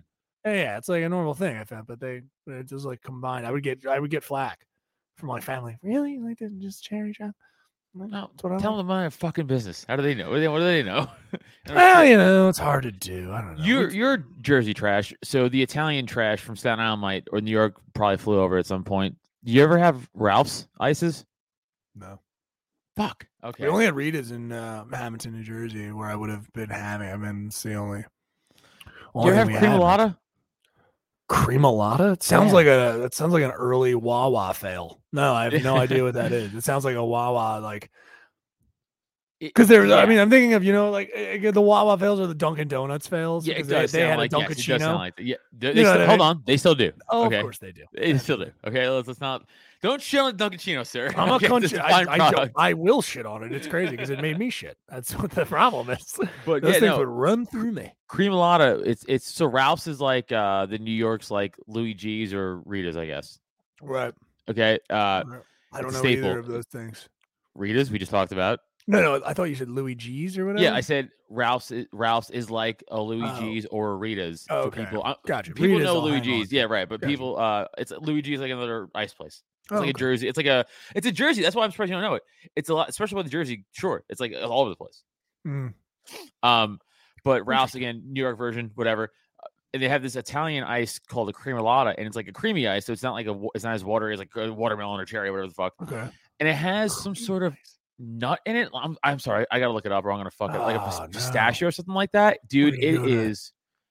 Yeah, yeah, it's like a normal thing. I found, but they it just like combined. I would get I would get flack from my family. Really, you like to just cherry shop? Like, No, that's what I tell like. them my fucking business. How do they know? What do they, what do they know? Well, you know, it's hard to do. I don't know. You're What's- you're Jersey trash. So the Italian trash from Staten Island might, or New York probably flew over at some point. Do you ever have Ralph's ices? no. Fuck. Okay. We only had Rita's in uh, Hamilton, New Jersey, where I would have been having. I mean, it's the only. Do you ever have thing we cream had. lotta? Cream-a-lotta? It sounds Yeah. like a that sounds like an early Wawa fail. No, I have no idea what that is. It sounds like a Wawa, like because there's. yeah. I mean, I'm thinking of you know like uh, the Wawa fails or the Dunkin' Donuts fails. Yeah, it because does they, they sound had like a yes, it does Dunkaccino. sound like that. Yeah, they, You they know still, what I hold mean? on, they still do. Oh, okay, of course they do. they still do. Okay, let's, let's not. Don't shit on Dunkaccino, sir. I'm a Okay, country. it's a I, fine I, don't- product. I will shit on it. It's crazy because it made me shit. That's what the problem is. But Those yeah, things no, would run through me. cream lotta. It's it's so Ralph's is like uh the New York's like Louis G's or Rita's, I guess. Right. Okay, uh, I don't it's know staple. either of those things. Rita's we just talked about. No, no. I thought you said Louis G's or whatever. Yeah, I said Ralph's. Is, Ralph's is like a Louis Oh. G's or a Rita's Oh, for okay. people. I- Gotcha. People Rita's know I'll Louis hang on G's, to. yeah, right. But Gotcha. people, uh, it's Louis G's like another ice place. It's Oh, like a okay. Jersey. It's like a, it's a Jersey. That's why I'm surprised you don't know it. It's a lot, especially with the Jersey. Sure, it's like all over the place. Mm. Um, but Ralph's again, New York version, whatever. Uh, And they have this Italian ice called a creamolata, and it's like a creamy ice, so it's not like a, wa- it's not as watery as like a watermelon or cherry, or whatever the fuck. Okay. And it has some sort of nut in it. I'm, I'm sorry, I gotta look it up, or I'm gonna fuck it. Like a pis- Oh, no. pistachio or something like that, dude. Wouldn't It do that. is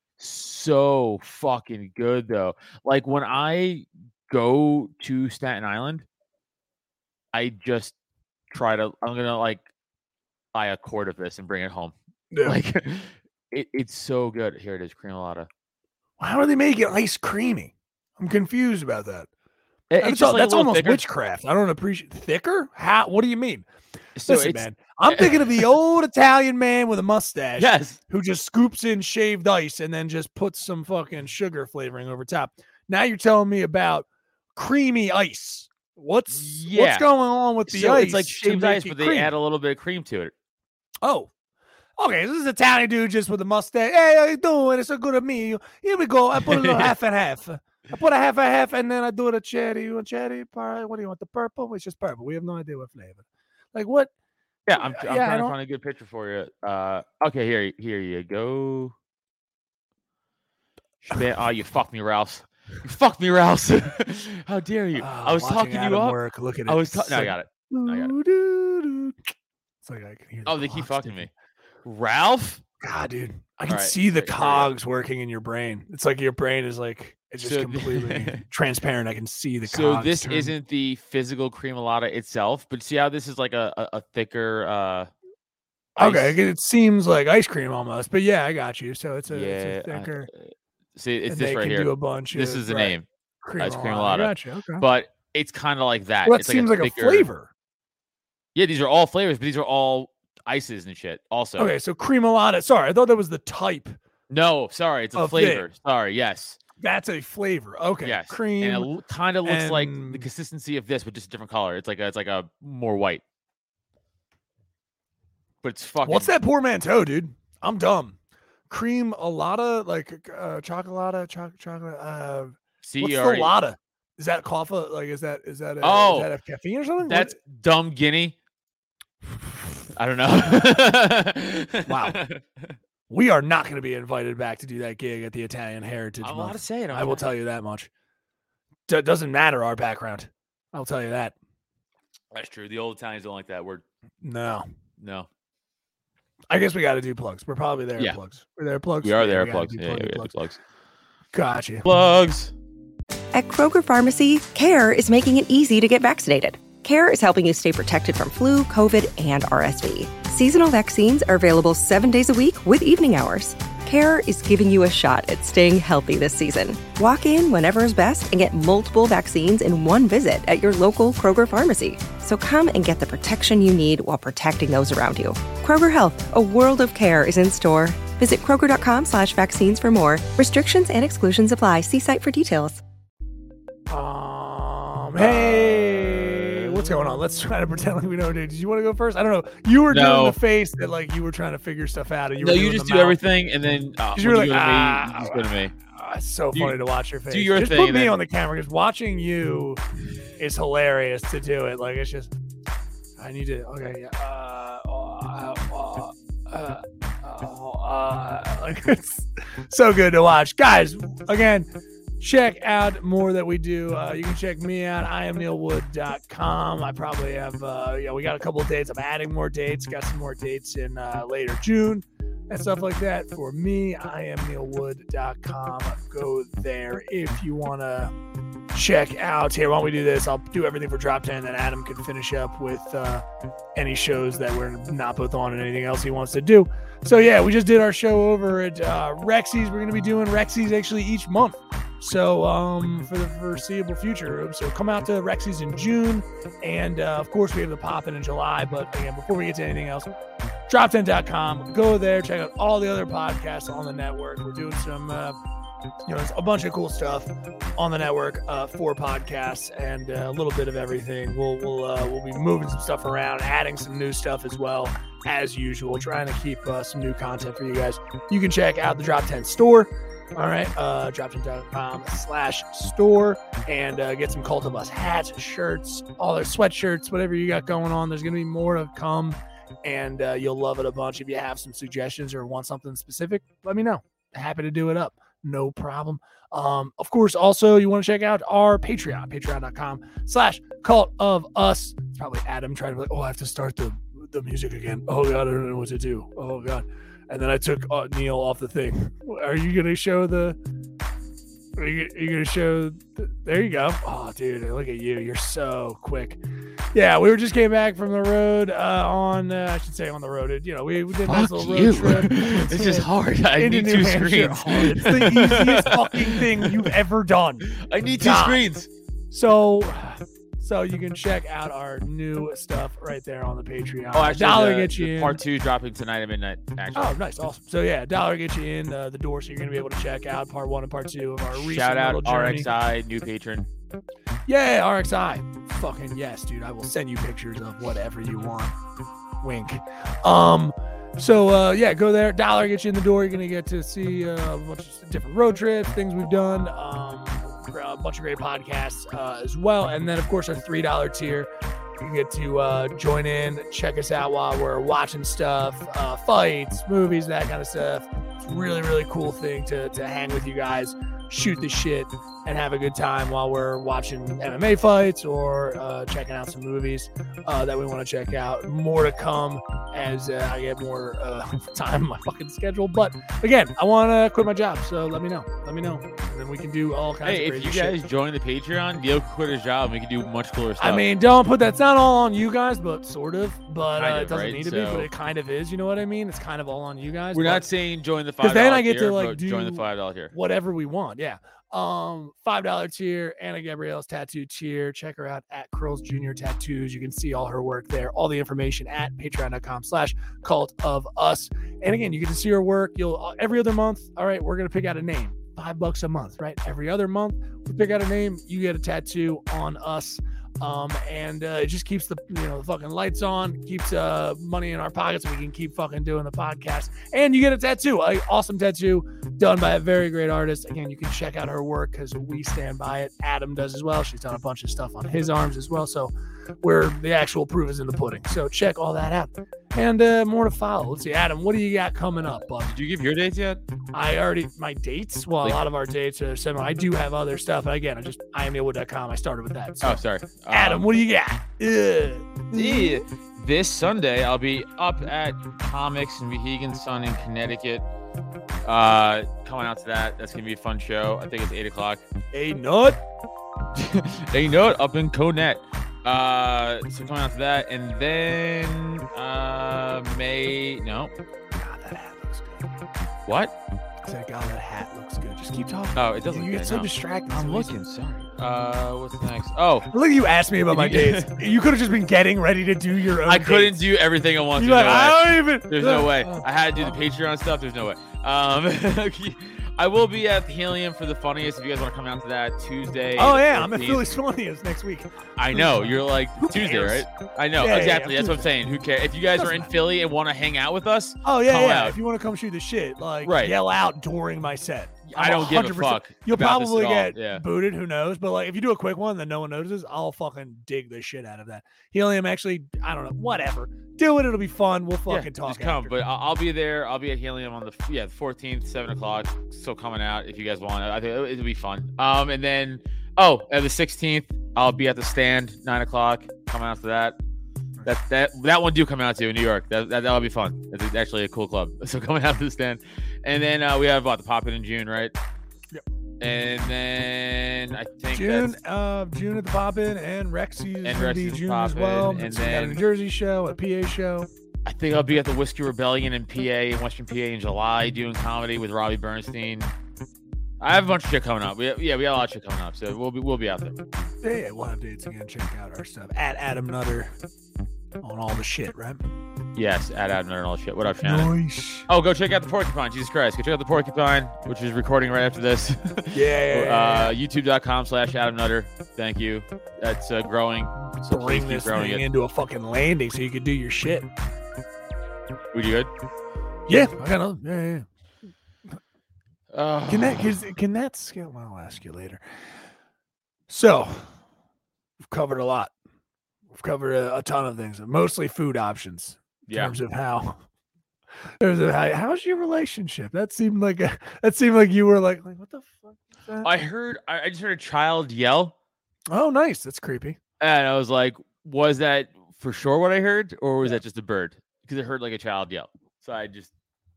so fucking good though. Like when I go to Staten Island, I just try to. I'm gonna like buy a quart of this and bring it home. Yeah. Like it, it's so good. Here it is, creamolata. How do they make it ice creamy? I'm confused about that. It- That's, it's just like a that's little almost thicker. witchcraft. I don't appreciate thicker. How? What do you mean? So Listen, it's, man. I'm thinking of the old Italian man with a mustache yes, who just scoops in shaved ice and then just puts some fucking sugar flavoring over top. Now you're telling me about creamy ice. What's Yeah. what's going on with the so ice? it's like to shaved make ice, it but they creamy? add a little bit of cream to it. Oh, okay. This is an Italian dude just with a mustache. Hey, how you doing? It's so good of me. Here we go. I put a little half and half. I put a half and half, and then I do the cherry. You want cherry? Pie? What do you want? The purple? It's just purple. We have no idea what flavor. Like what? Yeah, I'm, I'm Yeah, I trying to don't- find a good picture for you. Uh, okay, here, here you go. Shit, oh, you fucked me, Ralph. You fucked me, Ralph. How dare you? Ah, I was watching talking you Adam up. Work. Look at it. I was. Ta- It's no, I like, got it. I got it. doo-doo-doo. It's like I can hear. the Oh, they keep cogs fucking me. ticking. Ralph. God, dude, I can right, see the here- here we go. cogs working in your brain. It's like your brain is like it's just So- completely transparent. I can see the So cogs. this turn. isn't the physical creamolata itself, but see how this is like a a, a thicker. uh okay. ice? It seems like ice cream almost, but yeah, I got you. So it's a, Yeah. it's a I- thicker. see, it's and this they right can here. do a bunch. This of, is the right, name, Cream Ice cream Alata. Alata. Gotcha. Okay. but it's kind of like that. Well, that it's seems like a, thicker- flavor. Yeah, these are all flavors, but these are all ices and shit. Also, Okay, so cream alata. Sorry, I thought that was the type. no, sorry, it's a Of thing. flavor. Sorry, yes, That's a flavor. Okay, yes, cream. and it l- kind of looks like the and- consistency of this, but just a different color. It's like a, it's like a more white, but it's fucking. What's that portmanteau, dude? I'm dumb. Cream alata, like uh, chocolata, choc- chocolate. Uh, See, what's you the already- lotta? Is that coffee? Like, is that is that a, Oh, is that a caffeine or something? What- That's dumb guinea. I don't know. Wow. we are not going to be invited back to do that gig at the Italian Heritage I'm allowed to Month. say it. I will tell you that much. D- doesn't matter our background. I'll tell you that. That's true. The old Italians don't like that word. No. No, I guess we got to do plugs. We're probably there. Yeah. Plugs. We're there. Plugs. we are Yeah, there. we gotta Plugs. do Yeah, yeah, pluggy yeah, plugs. plugs. Gotcha. Plugs. At Kroger Pharmacy, CARE is making it easy to get vaccinated. CARE is helping you stay protected from flu, COVID, and R S V. Seasonal vaccines are available seven days a week with evening hours. CARE is giving you a shot at staying healthy this season. Walk in whenever is best and get multiple vaccines in one visit at your local Kroger Pharmacy. So come and get the protection you need while protecting those around you. Kroger Health, a world of care is in store. Visit Kroger.com slash vaccines for more. Restrictions and exclusions apply. See site for details. Um, hey, what's going on? Let's try to pretend like we know. Dude, did you want to go first? I don't know. You were No. doing the face that like you were trying to figure stuff out. And you No, were you doing just the do mouth. everything, and then uh, You when were you like, go to me, ah, you just go to me. Oh, it's so Do- funny to watch your face. do your just thing put and me then- on the camera because watching you is hilarious to do it. Like it's just, I need to. Okay, yeah. Uh, uh, uh, uh, uh, uh, like it's so good to watch, guys. Again, check out more that we do. Uh, you can check me out. I am neil wood dot com. I probably have. Uh, yeah, we got a couple of dates. I'm adding more dates. Got some more dates in uh, later June and stuff like that. For me, I am neil wood dot com. Go there if you want to check out. Here, why don't we do this? I'll do everything for Drop ten, then Adam can finish up with uh, any shows that we're not both on and anything else he wants to do. So, yeah, we just did our show over at uh, Rexy's. We're going to be doing Rexy's actually each month. So, um, for the foreseeable future. So, come out to Rexy's in June. And, uh, of course, we have the Poppin' in July. But, again, before we get to anything else, drop ten dot com. Go there. Check out all the other podcasts on the network. We're doing some, uh, you know, there's a bunch of cool stuff on the network uh, for podcasts and uh, a little bit of everything. We'll we'll uh, we'll be moving some stuff around, adding some new stuff as well as usual. Trying to keep uh, some new content for you guys. You can check out the Drop ten store. All right, uh, drop ten dot com slash store and uh, get some Cult of Us hats, shirts, all their sweatshirts, whatever you got going on. There's gonna be more to come, and uh, you'll love it a bunch. If you have some suggestions or want something specific, let me know. Happy to do it up. No problem. Um, of course, also, you want to check out our Patreon, patreon dot com slash cult of us. It's probably Adam trying to be like, oh, I have to start the, the music again. Oh, God, I don't know what to do. Oh, God. And then I took uh, Neil off the thing. Are you going to show the... Are you, are you going to show... The, there you go. Oh, dude, look at you. You're so quick. Yeah, we were just came back from the road uh, on, uh, I should say on the road. It, you know, we, we did a nice Fuck little you. road trip. It's just hard. I into need New two Hampshire. screens. Oh, it's the easiest fucking thing you've ever done. I need two God. screens. So, so you can check out our new stuff right there on the Patreon. Oh, actually, dollar the, gets you the in. part two dropping tonight at midnight. Actually, Oh, nice, awesome. So yeah, dollar gets you in uh, the door, so you're gonna be able to check out part one and part two of our recent shout out little R journey. X I, new patron. Yeah, R X I. Fucking yes, dude. I will send you pictures of whatever you want. Wink. Um. So uh, yeah, go there. Dollar gets you in the door. You're gonna get to see uh, a bunch of different road trips, things we've done. Um, a bunch of great podcasts uh, as well, and then of course our three dollar tier. You can get to uh, join in, check us out while we're watching stuff, uh, fights, movies, that kind of stuff. It's a really, really cool thing to to hang with you guys, shoot the shit, and have a good time while we're watching M M A fights or uh, checking out some movies uh, that we want to check out. More to come as uh, I get more uh, time on my fucking schedule. But again, I want to quit my job, so let me know. Let me know, and then we can do all kinds Hey, of if crazy you guys shit. join the Patreon, Neil can quit his job and we can do much cooler stuff. I mean, don't put that's not all on you guys, but sort of. But Kind uh, of, it doesn't right? need to be, So- but it kind of is. You know what I mean? It's kind of all on you guys. we're but not saying join the 'cause five then dollar I get to, tier, like, but join the do five dollar tier. whatever we want. Yeah. Um, five dollar tier, Anna Gabrielle's tattoo tier. Check her out at Curls Junior Tattoos. You can see all her work there. All the information at patreon dot com slash cult of us. And again, you get to see her work. You'll uh, every other month. All right, we're gonna pick out a name. Five bucks a month, right? Every other month, we pick out a name. You get a tattoo on us. Um, and uh, it just keeps the you know the fucking lights on, keeps uh money in our pockets, so we can keep fucking doing the podcast. And you get a tattoo, a awesome tattoo done by a very great artist. Again, you can check out her work because we stand by it. Adam does as well. She's done a bunch of stuff on his arms as well. So where the actual proof is in the pudding. So check all that out. And uh, more to follow. Let's see, Adam, what do you got coming up, bud? Did you give your dates yet? I already my dates. Well, a lot of our dates are similar. I do have other stuff. And again, I just I am neil wood dot com. I started with that. So, Oh, sorry. Adam, Um, what do you got? Ugh. Yeah. This Sunday, I'll be up at Comics in Mohegan Sun in Connecticut. Uh, coming out to that. That's gonna be a fun show. I think it's eight o'clock. A nut. They know it up in Conet. Uh, so coming out to that, and then uh, May no. God, that hat looks good. What? I said, God, that hat looks good. Just keep talking. Oh, it doesn't. You look get good, so no. distracted. I'm so looking. easy. Sorry. Uh, what's next? Oh, Look, you asked me about my You- dates. You could have just been getting ready to do your own. I couldn't dates. do everything I wanted. You're to. like, no way. I don't even. There's no way. Oh. I had to do the Patreon stuff. There's no way. Um, I will be at Helium for the funniest. If you guys want to come out to that Tuesday. Oh the yeah, I'm at fifteenth. Philly's funniest next week. I know you're like Who Tuesday, cares? right? I know Yeah, yeah, exactly. yeah, That's what I'm Tuesday. saying. Who cares? If you guys are Doesn't in matter. Philly and want to hang out with us, Oh yeah, Come yeah. out. If you want to come shoot the shit, like Right. yell out during my set. I don't give a fuck. You'll about this probably at all. get yeah. booted. Who knows? But like, if you do a quick one that no one notices, I'll fucking dig the shit out of that. Helium, actually, I don't know. Whatever. Do it. It'll be fun. We'll fucking yeah, talk. Just come, after. but I'll, I'll be there. I'll be at Helium on the yeah the fourteenth, seven o'clock. Still coming out if you guys want it. I think it'll, it'll be fun. Um, and then oh, at the sixteenth, I'll be at the Stand, nine o'clock. Coming out to that. That that that one do come out to in New York. That, that that'll be fun. It's actually a cool club. So coming out to the Stand, and then uh, we have what the Pop In in June, right? Yep. And then I think June, that's, uh, June at the Pop In, and Rexy is And gonna be Rexy's June as Pop-In, well. and So we got a then- New Jersey show, a P A show. I think I'll be at the Whiskey Rebellion in P A, in Western P A in July, doing comedy with Robbie Bernstein. I have a bunch of shit coming up. We have, yeah, we got a lot of shit coming up, so we'll be we'll be out there. Yeah, we'll have dates again. Check out our stuff at Adam Nutter on all the shit, right? Yes, at Abner and all that shit. What up, Shannon? Nice. Oh, go check out the Porcupine. Jesus Christ, go check out the Porcupine, which is recording right after this. Yeah, yeah, yeah, uh, YouTube.com slash Adam Nutter. Thank you. That's uh, growing. So please Bring keep this growing thing it. into a fucking landing so you can do your shit. We good? Yeah, I got another. Yeah, yeah. Uh, Can that can, can that scale? Well, I'll ask you later. So, we've covered a lot. We've covered a, a ton of things, mostly food options. In yeah. terms of how, in terms of how, how's your relationship? That seemed like a, that seemed like you were like, like what the fuck is that? I heard. I, I just heard a child yell, Oh, nice. That's creepy. and I was like, "Was that for sure what I heard, or was that just a bird?" Because I heard like a child yell. So I just,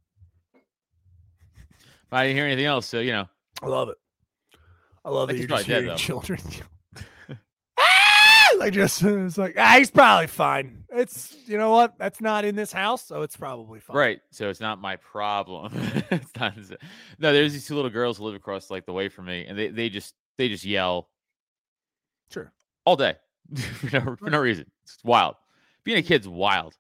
I didn't hear anything else. So you know, I love it. I love I that think you're he's just probably dead, hearing though. children. Ah! Like just it's like ah, he's probably fine. It's you know what? That's not in this house, so it's probably fine. right. So it's not my problem. It's not, no, there's these two little girls who live across like the way from me, and they they just they just yell Sure. all day for no for no reason. It's wild. Being a kid's wild.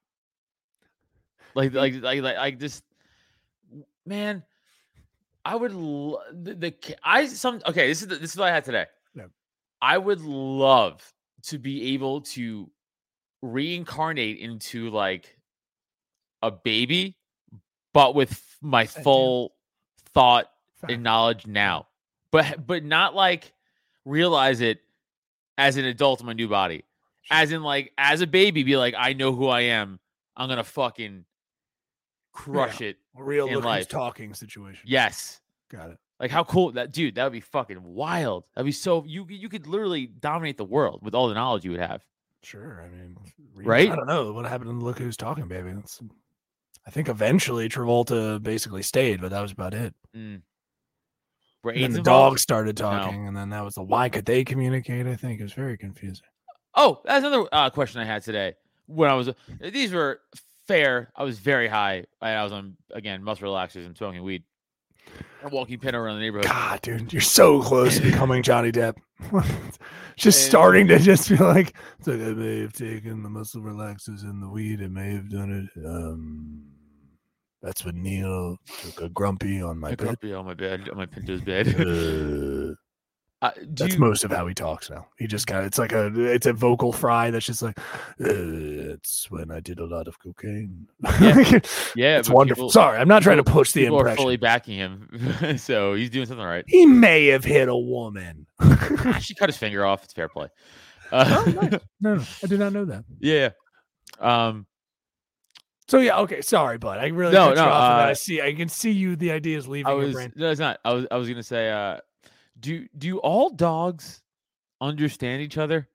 Like like like like I just man, I would lo- the, the ki- I some okay. This is the, this is what I had today. Yeah. I would love to be able to reincarnate into like a baby, but with f- my Sentient. full thought Fact. and knowledge now, but but not like realize it as an adult in my new body, as in like as a baby, be like I know who I am. I'm gonna fucking crush it. A real in look who's life. talking situation. Yes. Got it. Like how cool that dude, that would be fucking wild. That'd be so you you could literally dominate the world with all the knowledge you would have. Sure. I mean, re- Right? I don't know what happened in Look Who's Talking, baby. That's, I think eventually Travolta basically stayed, but that was about it. Mm. Were And then AIDS the involved? dogs started talking, and then that was the why could they communicate? I think it was very confusing. Oh, that's another uh, question I had today. When I was these were fair. I was very high. I, I was on again muscle relaxers and smoking weed. I'm walking pin around the neighborhood. God, dude, you're so close to becoming Johnny Depp. Just And- starting to just be like, it's like I may have taken the muscle relaxers and the weed. I may have done it. Um, that's when Neil took a grumpy on my I bed. could be on my bed, on my Pinto's bed. Uh, uh, do that's you- most of how he talks now. He just kind of, it's like a, it's a vocal fry that's just like, uh, it's when I did a lot of cocaine. Yeah. yeah, it's but wonderful. people- Sorry, I'm not trying to people- push the people are impression. fully backing him, so he's doing something right. He may have hit a woman. Ah, she cut his finger off. It's fair play. Uh, Oh, nice. No, no, I did not know that. yeah. Um. So yeah, okay, sorry, bud. I really No, cut you no, off of that. uh, I see. I can see you. The ideas leaving I your was brain. no, it's not. I was I was gonna say, uh, do do all dogs understand each other,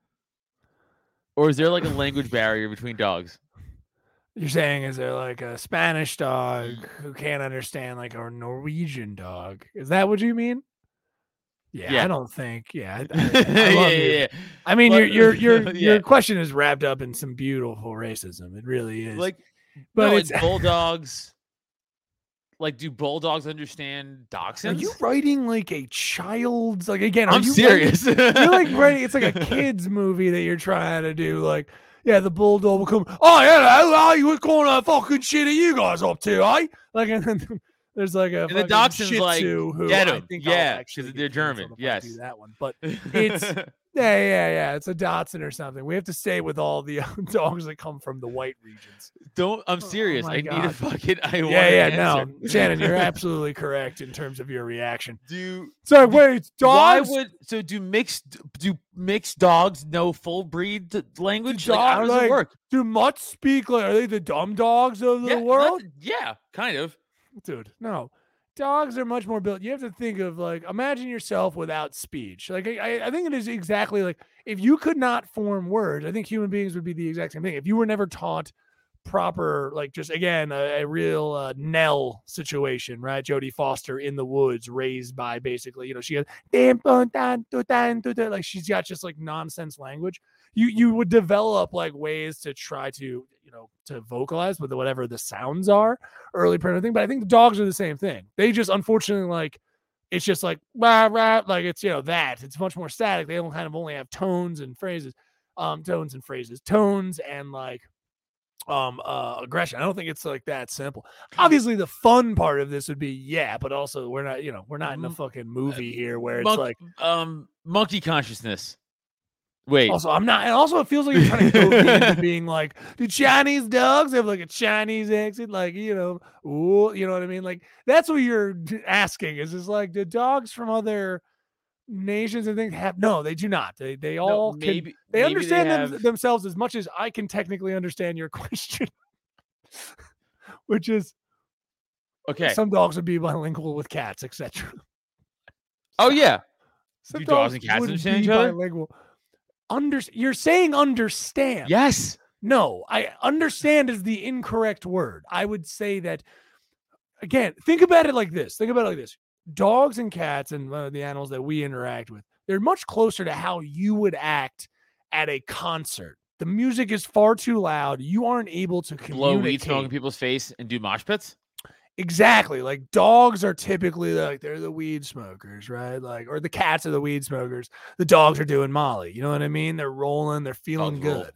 or is there like a language barrier between dogs? You're saying is there like a Spanish dog Mm. who can't understand like a Norwegian dog? Is that what you mean? Yeah, Yeah. I don't think. Yeah, I, I, yeah, I yeah, love your- yeah. I mean, But- your your your Yeah. your question is wrapped up in some beautiful racism. It really is. Like, but no, it's like bulldogs. Like, do bulldogs understand are dachshunds? you writing like a child's like again? Are I'm you serious. Writing, you're like writing. It's like a kids movie that you're trying to do. Like, yeah, the bulldog will come. Oh, hello, hey, what kind of fucking shit are you guys up to, eh? Like, and then there's like a And the fucking dachshund's Shih like, Tzu who "Get I 'em." think Yeah, I'll 'cause actually they're get canceled German, if I yes. do that one, but it's Yeah, yeah, yeah. It's a Dotson or something. We have to stay with all the dogs that come from the white regions. Don't. I'm serious. Oh I God. need a fucking. I want yeah, yeah. an No, answer. Shannon, you're absolutely correct in terms of your reaction. Do So wait, dogs. Why would so do mixed do mixed dogs know full breed d- language? Do Like, how dog- does like, it work? Do mutts speak like? Are they the dumb dogs of the Yeah, world? not- yeah, kind of. Dude, no. Dogs are much more built. You have to think of like, imagine yourself without speech. Like, I, I think it is exactly like if you could not form words, I think human beings would be the exact same thing. If you were never taught proper, like, just again, a, a real uh, Nell situation, right? Jodie Foster in the woods, raised by basically, you know, she has like she's got just like nonsense language. You you would develop like ways to try to, you know, to vocalize with whatever the sounds are, early primitive thing. But I think the dogs are the same thing. They just unfortunately like it's just like rah, rah, like it's, you know, that it's much more static. They don't kind of only have tones and phrases, um, tones and phrases, tones and like um uh aggression. I don't think it's like that simple. Obviously, the fun part of this would be yeah, but also we're not, you know, we're not in a fucking movie here where it's Monk- like um monkey consciousness. Wait, also I'm not, and also it feels like you're trying to go into being like, do Chinese dogs have like a Chinese accent, like, you know, ooh, you know what I mean? Like that's what you're asking. Is just like, do dogs from other nations and things have? No, they do not. They they no, all can, maybe they maybe understand they them, have- themselves as much as I can technically understand your question, which is Okay. some dogs would be bilingual with cats, et cetera. Oh yeah. Some Do dogs and cats wouldn't understand be each other? bilingual. Under, you're saying understand. Yes. No, I understand is the incorrect word. I would say that, again, think about it like this. Think about it like this. Dogs and cats and uh, the animals that we interact with, they're much closer to how you would act at a concert. The music is far too loud. You aren't able to Blow weed smoke in communicate. people's face and do mosh pits. Exactly. Like dogs are typically like, they're the weed smokers, right? Like, or the cats are the weed smokers. The dogs are doing Molly. You know what I mean? They're rolling, they're feeling Dogs roll. good.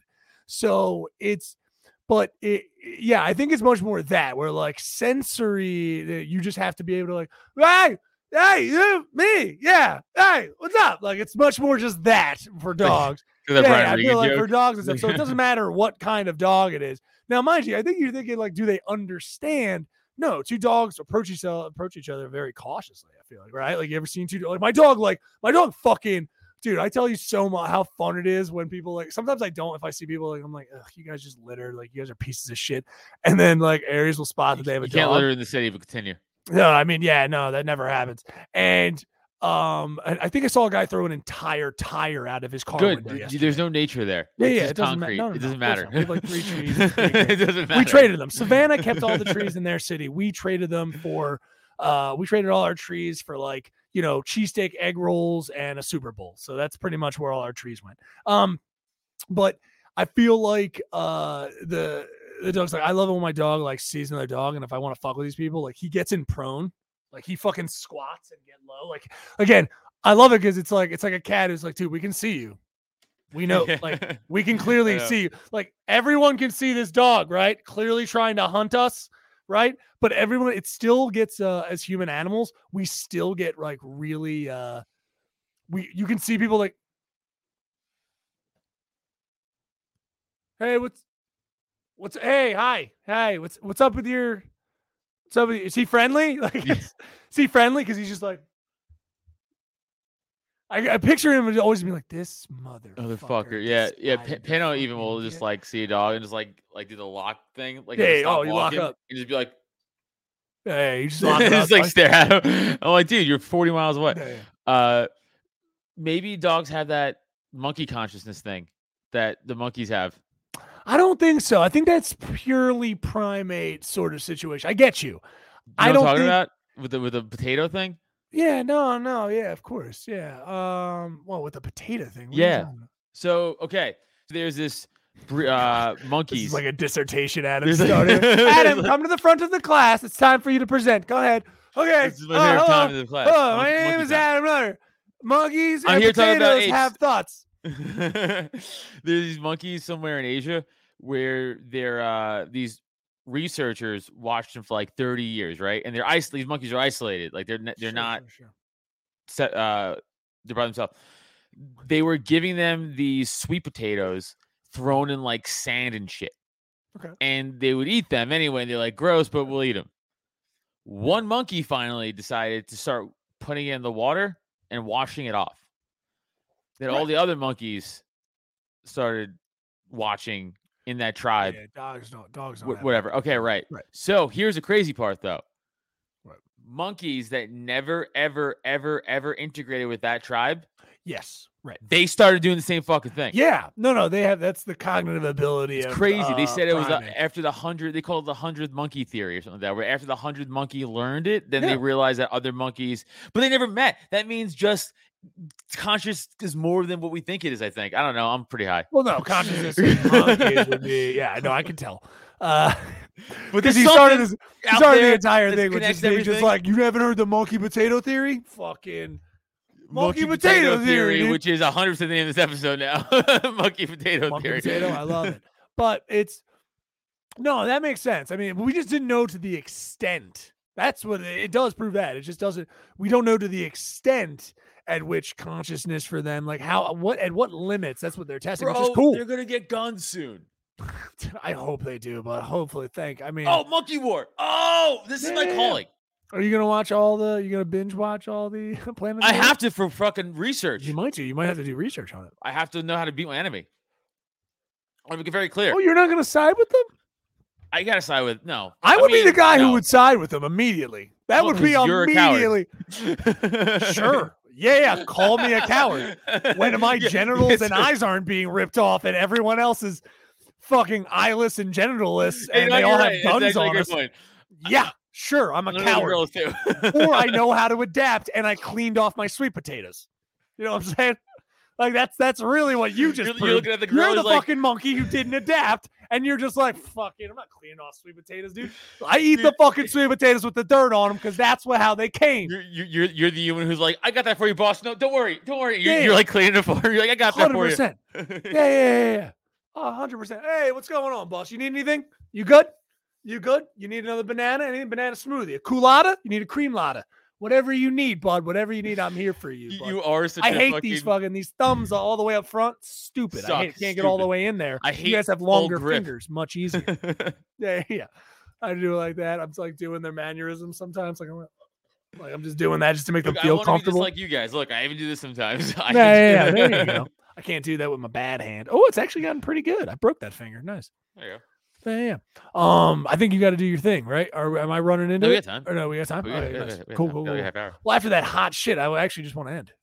So it's, but it, yeah, I think it's much more that where like sensory, that you just have to be able to like, hey, hey, you, me, yeah, hey, what's up? Like it's much more just that for dogs. The Yeah, Brian I Regan feel like joke. for dogs and stuff. So it doesn't matter what kind of dog it is. Now, mind you, I think you're thinking like, do they understand? No, two dogs approach each other, approach each other very cautiously. I feel like, right? Like you ever seen two? Like my dog, like my dog, fucking dude. I tell you so much how fun it is when people like. Sometimes I don't. If I see people like, I'm like, ugh, you guys just litter. Like you guys are pieces of shit. And then like Aries will spot that they have a You can't dog. litter in the city, but continue. No, I mean, yeah, no, that never happens. And um, I, I think I saw a guy throw an entire tire out of his car Good. window yesterday. There's no nature there. Yeah, It's yeah, just it doesn't ma- concrete. no, no, it no, doesn't of course matter. not. We have, like, three trees. It's pretty great. It doesn't matter. We traded them. Savannah kept all the trees in their city. We traded them for, uh, we traded all our trees for like, you know, cheesesteak, egg rolls, and a Super Bowl. So that's pretty much where all our trees went. Um, but I feel like uh the the dog's like, I love it when my dog like sees another dog, and if I want to fuck with these people, like he gets in prone, like he fucking squats and get low. Like again, I love it because it's like it's like a cat who's like, dude, we can see you. We know, like, we can clearly I know. see you. Like, everyone can see this dog, right? Clearly trying to hunt us, right? But everyone, it still gets, uh, as human animals, we still get, like, really, uh, we, you can see people like, hey, what's, what's, hey, hi, hey, what's, what's up with your, what's up with, is he friendly? Like, Yeah. is he friendly? Because he's just like, I, I picture him always being like, this motherfucker. Motherfucker. Yeah, this yeah. guy P- is a Pano even will fucking just idiot." like see a dog and just like like do the lock thing. Like Yeah, just stop oh, you lock walking up. and just be like, Hey, you just lock it just up, like like- stare at him. I'm like, dude, you're forty miles away. Yeah, yeah. Uh, maybe dogs have that monkey consciousness thing that the monkeys have. I don't think so. I think that's purely primate sort of situation. I get you. You know I what I'm don't talking think. about with the with the potato thing. Yeah, no, no, yeah, of course, yeah. Um, well, with the potato thing. what are you Yeah. talking about? So okay, so there's this bre- uh This monkeys. is like a dissertation. Adam There's like- started. Adam, come to the front of the class. It's time for you to present. Go ahead. Okay. This is my uh, favorite hello. time in the class. Hello, my Monkey- name monkey is time. Adam Rutter. Monkeys I'm and here talking about potatoes apes. have thoughts. There's these monkeys somewhere in Asia where they're uh these researchers watched them for like thirty years, right? And they're isolated. These monkeys are isolated, like they're n- they're Sure, not sure, sure. set. Uh, they're by themselves. they were giving them these sweet potatoes thrown in like sand and shit. Okay. And they would eat them anyway. And they're like, gross, but we'll eat them. One monkey finally decided to start putting it in the water and washing it off. Then all the other monkeys started watching in that tribe. Yeah, dogs don't. Dogs don't. Wh- whatever. Okay, right. Right. So here's the crazy part, though. Right. Monkeys that never, ever, ever, ever integrated with that tribe. Yes. Right. They started doing the same fucking thing. Yeah. No, no. They have. That's the cognitive ability. It's of, crazy. Uh, they said it was uh, primate. after the hundred. They call it the hundredth monkey theory or something like that. Where after the hundredth monkey learned it, then Yeah. they realized that other monkeys, but they never met. That means just conscious is more than what we think it is. I think. I don't know. I'm pretty high. Well, no, consciousness of monkeys would be. Yeah, I know. I can tell. Uh, But because there's he started, something his, he out started the there entire that thing with connects just being just everything. like, you haven't heard the monkey potato theory? Fucking monkey, potato, theory, dude. which is one hundred percent the name of this episode now. Monkey potato monkey theory. potato. I love it. But it's no, that makes sense. I mean, we just didn't know to the extent. That's what it, it does prove that. It just doesn't. We don't know to the extent at which consciousness for them, like how, what, at what limits. That's what they're testing, Bro, which is cool. they're gonna get guns soon. I hope they do, but hopefully, thank. I mean, Oh, Monkey War. Oh, this is my Yeah. calling. are you gonna watch all the? You gonna binge watch all the Planet? I of the Apes? have to for fucking research. You might do. You might have to do research on it. I have to know how to beat my enemy. I want to make it very clear. Oh, you're not gonna side with them? I gotta side with no. I would be mean, the guy no. who would side with them immediately. That Well, would be 'cause you're a coward. immediately. Sure. Yeah, yeah. Call me a coward. When my Yeah, genitals yes, and sir. eyes aren't being ripped off and everyone else is fucking eyeless and genitalless Hey, and no, they you're all right. have That's guns actually a on good us. point. Yeah, sure. I'm a None of the coward. girls too. Or I know how to adapt and I cleaned off my sweet potatoes. You know what I'm saying? Like that's that's really what you just You're- proved. you're looking at the You're girl the who's like- fucking monkey who didn't adapt, and you're just like, fucking, I'm not cleaning off sweet potatoes, dude. I eat the fucking sweet potatoes with the dirt on them because that's what how they came. You're, you're you're you're the human who's like, I got that for you, boss. No, don't worry, don't worry. You're, Yeah. you're like cleaning it for her. You're like, I got that Hundred for you. percent. Yeah, yeah, yeah, yeah. Oh, hundred percent. Hey, what's going on, boss? You need anything? You good? You good? You need another banana? I need a banana smoothie. A coolada? You need a cream lada? Whatever you need, bud. Whatever you need, I'm here for you. You, bud. you are such I a hate fucking, these fucking these thumbs all the way up front. Stupid. I Suck. hate, can't get all the Stupid. way in there. I You hate guys have full longer grip. fingers. Much easier. Yeah, yeah. I do it like that. I'm just like doing their mannerisms sometimes. Like I'm, like I'm just doing that just to make them Look, I feel want to be just comfortable. like you guys. Look, I even do this sometimes. I yeah, yeah, yeah. There you go. I can't do that with my bad hand. Oh, it's actually gotten pretty good. I broke that finger. Nice. There you go. Yeah, yeah. Um, I think you got to do your thing, right? Or am I running into No, we it? got time. Or no, we got time. We All got- right, yeah, nice. yeah, we got Cool, time. cool, Got like cool. a half hour. Well, after that hot shit, I actually just want to end.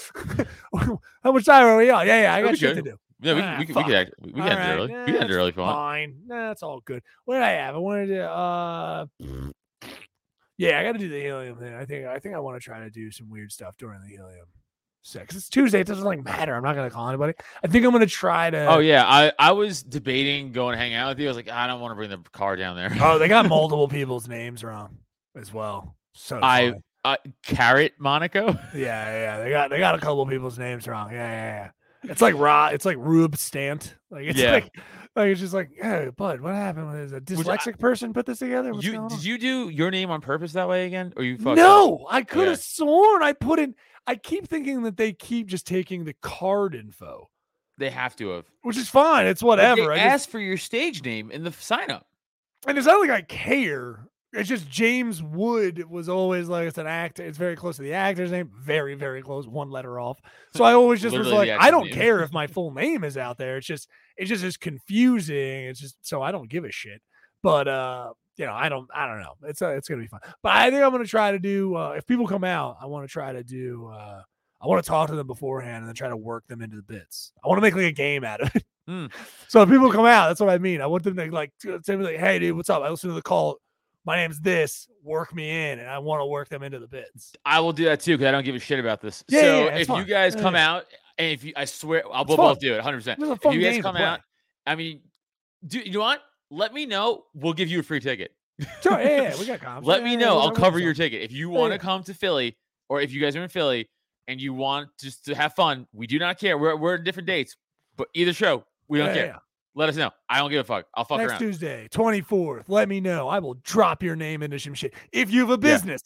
How much time are we on? Yeah, yeah. I That'd got be shit good. to do. Yeah, we, Ah, we, could- we fuck. could act, we could All end it right, early. nah, We can end it that's early if you want. Fine. Nah, that's all good. What did I have? I wanted to. Uh, yeah, I got to do the helium thing. I think. I think I want to try to do some weird stuff during the helium sex. It's Tuesday. It doesn't like matter. I'm not gonna call anybody. I think I'm gonna try to. Oh yeah, I, I was debating going to hang out with you. I was like, I don't want to bring the car down there. Oh, they got multiple people's names wrong as well. So I funny. uh, Carrot Monaco. yeah, yeah, they got they got a couple people's names wrong. Yeah, yeah, yeah. It's like Ra. It's like Rube Stant. Like it's Yeah. like, like it's just like, hey, bud, what happened? Was a I- dyslexic person put this together? What's You going on? did you do your name on purpose that way again, or you fucked up? No, I could have Yeah. sworn I put in. I keep thinking that they keep just taking the card info, They have to have. which is fine. It's But whatever. They I just- asked for your stage name in the sign up. and it's not like I care. It's just James Wood was always like it's an actor. It's very close to the actor's name. Very, very close. One letter off. So I always just was Literally the like, I actor's don't name. care if my full name is out there. It's just, it's just as confusing. It's just so I don't give a shit. But uh, you know, I don't, I don't know. It's uh, it's gonna be fun. But I think I'm gonna try to do. Uh, if people come out, I want to try to do. Uh, I want to talk to them beforehand and then try to work them into the bits. I want to make like a game out of it. Mm. So if people come out, that's what I mean. I want them to like to say like, "Hey, dude, what's up? I listened to the call. My name's this. Work me in, and I want to work them into the bits." I will do that too because I don't give a shit about this. Yeah, so yeah, yeah, it's if fine. you guys Yeah, come yeah. out, and if you, I swear, I'll It's we'll fun. both do it, one hundred percent. It's a If fun you guys game to come play. out, I mean, do you know what? Let me know. We'll give you a free ticket. Sure, yeah, yeah, we got comps. Let Yeah, me yeah, know. we I'll got- we cover got your some. ticket. If you Yeah, want to yeah. come to Philly, or if you guys are in Philly and you want just to have fun, we do not care. We're we're at different dates, but either show, we don't Yeah, care. yeah. Let us know. I don't give a fuck. I'll fuck Next around. Tuesday, twenty-fourth. Let me know. I will drop your name into some shit. If you have a business,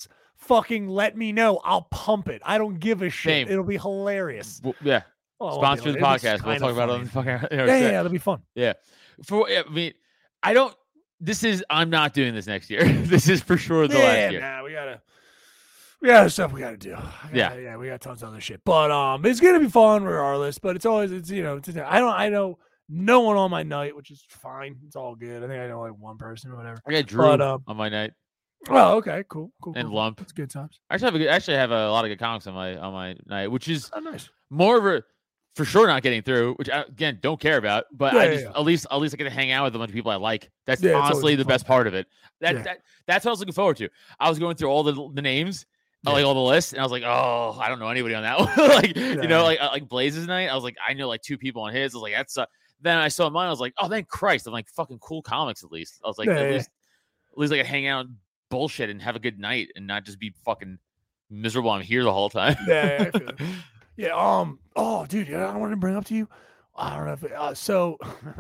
fucking let me know. I'll pump it. I don't give a shit. Same. It'll be hilarious. Well, yeah. Oh, Sponsor it'll the be- it'll be podcast. We'll kinda talk about it on funny. the fucking. Yeah, yeah, yeah, it'll be fun. Yeah. For I mean, I don't. This is. I'm not doing this next year. This is for sure the yeah, last year. Nah, we gotta. We got stuff we gotta do. I gotta- Yeah. yeah, we got tons of other shit. But um, it's gonna be fun regardless. But it's always it's you know it's, I don't I know no one on my night, which is fine. It's all good. I think I know like one person or whatever. I got Drew But, um, on my night Oh, okay, cool, cool. and cool. Lump. It's good times. I actually have a good, actually have a lot of good comics on my on my night, which is Oh, nice. more of a for sure not getting through, which I, again don't care about. But Yeah, I yeah, just yeah. at least at least I get to hang out with a bunch of people I like. That's Yeah, it's always honestly the fun. best part of it. That, Yeah. that that's what I was looking forward to. I was going through all the the names. Yeah. Like all the lists, and I was like, "Oh, I don't know anybody on that one." Like, Yeah. you know, like uh, like Blaze's night. I was like, I know like two people on his. I was like, "That's." Uh... Then I saw mine. I was like, "Oh, thank Christ!" I'm like, "Fucking cool comics." At least I was like, Yeah, at yeah. least, at least I could hang out, and bullshit, and have a good night, and not just be fucking miserable. I'm here the whole time. Yeah, yeah, I feel it. Yeah. Um. Oh, dude. Yeah, I wanted to bring up to you. I don't know if it, uh, so.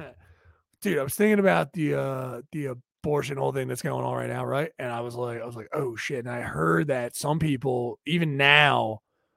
Dude, I was thinking about the uh the abortion whole thing that's going on right now, right? And I was like, I was like, oh shit. And I heard that some people, even now,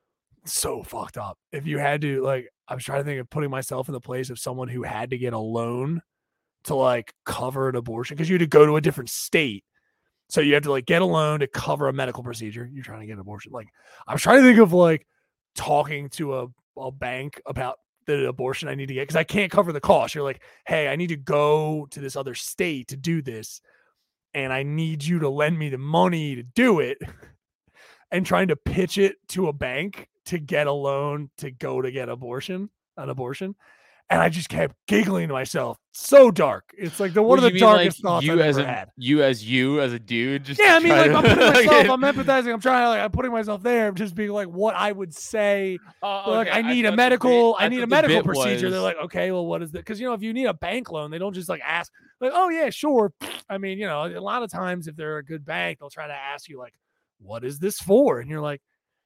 so fucked up. If you had to, like, I was trying to think of putting myself in the place of someone who had to get a loan to like cover an abortion because you had to go to a different state. So you have to like get a loan to cover a medical procedure. You're trying to get an abortion. Like, I was trying to think of like talking to a, a bank about the abortion I need to get because I can't cover the cost. You're like, hey, I need to go to this other state to do this, and I need you to lend me the money to do it. And trying to pitch it to a bank to get a loan to go to get abortion, an abortion. And I just kept giggling to myself. So dark. It's like the one What of do the you mean, darkest like, thoughts you I've as ever a had. you as you as a dude. Just Yeah, to I mean, try like to- I'm putting myself, Okay. I'm empathizing. I'm trying to, like, I'm putting myself there, just being like, what I would say. Oh, But, like, okay. I need thought a the medical, bit- I need a thought the medical bit procedure. was- They're like, okay, well, what is that? Because you know, if you need a bank loan, they don't just like ask, like, oh yeah, sure. I mean, you know, a lot of times if they're a good bank, they'll try to ask you like, what is this for? And you're like,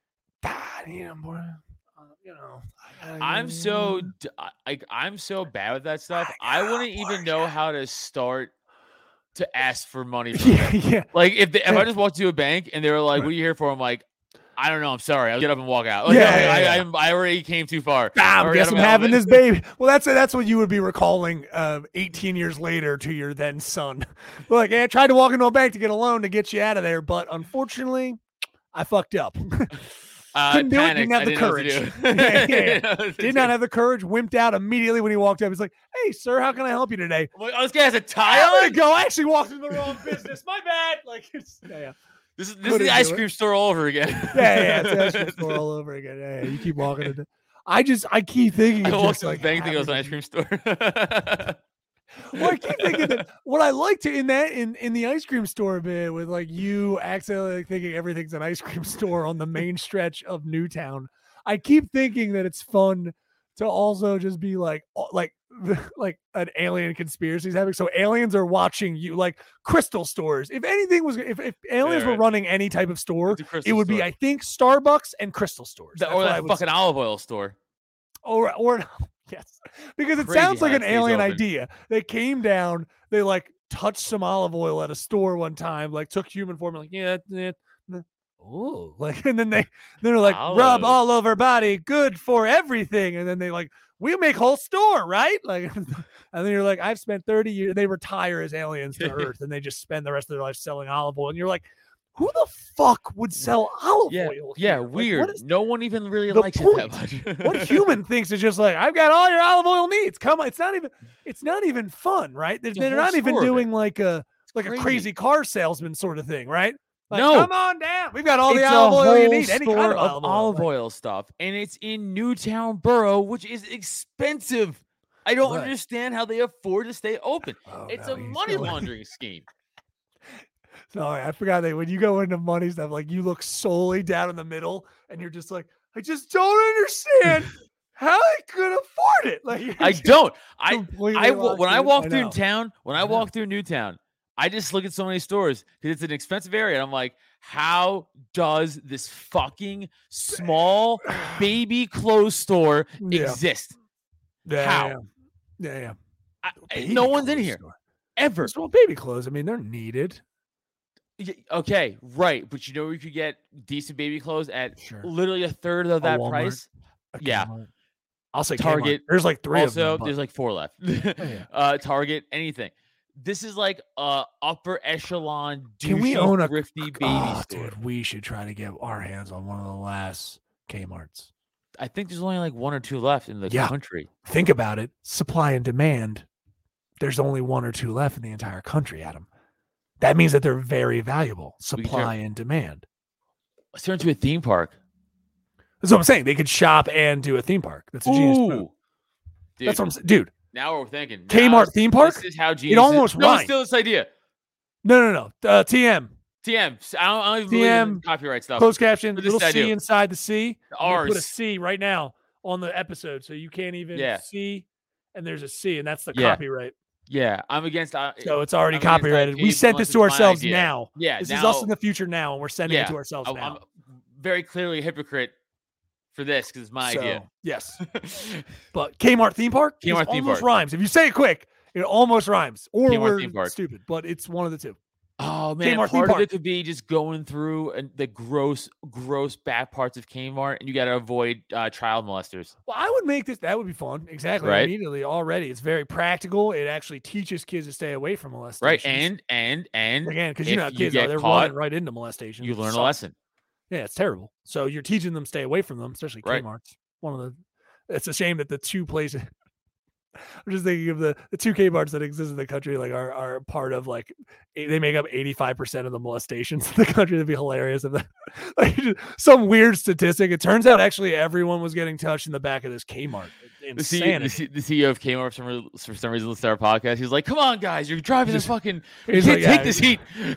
ah, you know, boy, uh, you know, I gotta I'm get- so d- I- like I'm so bad with that stuff. I I, got wouldn't even abortion. know how to start to ask for money. From yeah, them. yeah. Like if they, if Yeah. I just walked to a bank and they were like, Right. "What are you here for?" I'm like, "I don't know. I'm sorry. I'll get up and walk out." Like, Yeah, I, yeah, I, yeah. I, I'm- I already came too far. Ah, I already guess out I'm of my having this element. baby. Well, that's that's what you would be recalling uh, eighteen years later to your then son. Like, yeah, I tried to walk into a bank to get a loan to get you out of there, but unfortunately, I fucked up. Uh, Couldn't do it, panicked. didn't have I the didn't know what to courage. do. Yeah, yeah, I didn't know what to Did do. not have the courage. Wimped out immediately when he walked up. He's like, "Hey, sir, how can I help you today?" I'm like, oh, this guy has a tie I'm gonna on. go. I actually walked into the wrong business. My bad. Like, it's, yeah, yeah, This is this is Couldn't the ice do it. cream store all over again. yeah, yeah. It's the ice cream store all over again. Yeah, yeah, you keep walking into. I just, I keep thinking. I of walked just, to the like, bank thinking it was an having- ice cream store. Well, I keep thinking that what I liked in that in, in the ice cream store bit with like you accidentally thinking everything's an ice cream store on the main stretch of Newtown. I keep thinking that it's fun to also just be like uh, like like an alien conspiracy is happening. So aliens are watching you, like crystal stores. If anything was, if, if aliens Yeah, were right. running any type of store, It's a it crystal would be, store. I think, Starbucks and crystal stores. The- That's or what I that would fucking say. olive oil store. Or or yes, because it Crazy sounds like how an that stays alien open. idea. They came down, they like touched some olive oil at a store one time, like took human form, like yeah, yeah, oh, like, and then they they're like rub Olive. all over body, good for everything, and then they like we make whole store, right? Like, and then you're like, I've spent thirty years. They retire as aliens to Earth, and they just spend the rest of their life selling olive oil, and you're like, who the fuck would sell olive Yeah, oil? yeah, here? Like, weird. what is No one even really the likes it point? that much. what human thinks is just like I've got all your olive oil needs. Come on, it's not even it's not even fun, right? They're, The they're whole not even store of it. doing like a like a Crazy. crazy car salesman sort of thing, right? Like, No. come on down. We've got all the It's olive a oil you whole need. Any store kind of of olive oil. olive Like, oil stuff, and it's in Newtown Borough, which is expensive. I don't Right. understand how they afford to stay open. oh, it's no, a he's money going- laundering scheme. Sorry, I forgot that when you go into money stuff, like you look solely down in the middle, and you're just like, I just don't understand how they could afford it. Like you're I just don't. I completely I wa- locked when I in. walk I through know. town, when I I know. walk through Newtown, I just look at so many stores because it's an expensive area. And I'm like, how does this fucking small baby clothes store Yeah. exist? Yeah, how? Yeah, yeah. yeah. I, I- Baby no one's in clothes here store. ever. Well, baby clothes. I mean, they're needed. Y- Okay, right, but you know where you could get decent baby clothes at Sure. literally a third of A that Walmart, price. a Yeah, Kmart. I'll say Target. Kmart. There's like three Also, of them. there's But like four left. yeah. uh, Target, anything. This is like a upper echelon, Can we douchey, own a thrifty baby oh, store. dude, we should try to get our hands on one of the last Kmarts. I think there's only like one or two left in the Yeah. country. Think about it. Supply and demand. There's only one or two left in the entire country, Adam. That means that they're very valuable. We could Supply and demand. Let's turn into a theme park. That's what I'm saying. They could shop and do a theme park. That's a genius move. Ooh. Dude, That's what I'm saying. Dude, now we're thinking. Kmart Now theme park? This is how genius almost is. No, rhymes. it's still this idea. no, no, no. Uh, T M. T M. I don't, I don't even believe T M, in copyright stuff. Closed caption, For this little I C do. inside the C. I'm gonna put a Ours. C right now on the episode, so you can't even Yeah. see. And there's a C, and that's the Yeah. copyright. Yeah, I'm against. Uh, So it's already I'm against copyrighted. We I Ps sent unless this to it's my ourselves idea. now. Yeah, This now, is us in the future now, and we're sending yeah, it to ourselves I- now. I'm very clearly a hypocrite for this because it's my So, idea. yes. But Kmart theme park Kmart it theme almost park. rhymes. If you say it quick, it almost rhymes. Or Kmart we're theme park. stupid, but it's one of the two. Oh man, Kmart theme part of park. it could be just going through and the gross, gross back parts of Kmart, and you got to avoid uh, child molesters. Well, I would make this. That would be fun. Exactly. Right. Immediately already. It's very practical. It actually teaches kids to stay away from molestation. Right, and and and again, because you if know how you kids get are, they're caught, running right into molestation. you learn a Sucks. lesson. Yeah, it's terrible. So you're teaching them to stay away from them, especially Right. Kmart's. One of the. It's a shame that the two places. I'm just thinking of the, the two Kmart's that exist in the country, like are, are part of like eh, they make up eighty-five percent of the molestations in the country. That'd be hilarious if that, like just some weird statistic. It turns out actually everyone was getting touched in the back of this Kmart. The, C- the, Insanity. C- the C E O of Kmart for some, re- for some reason listened to our podcast. He's like, "Come on, guys, you're driving this fucking. You he's can't like, take yeah, this heat."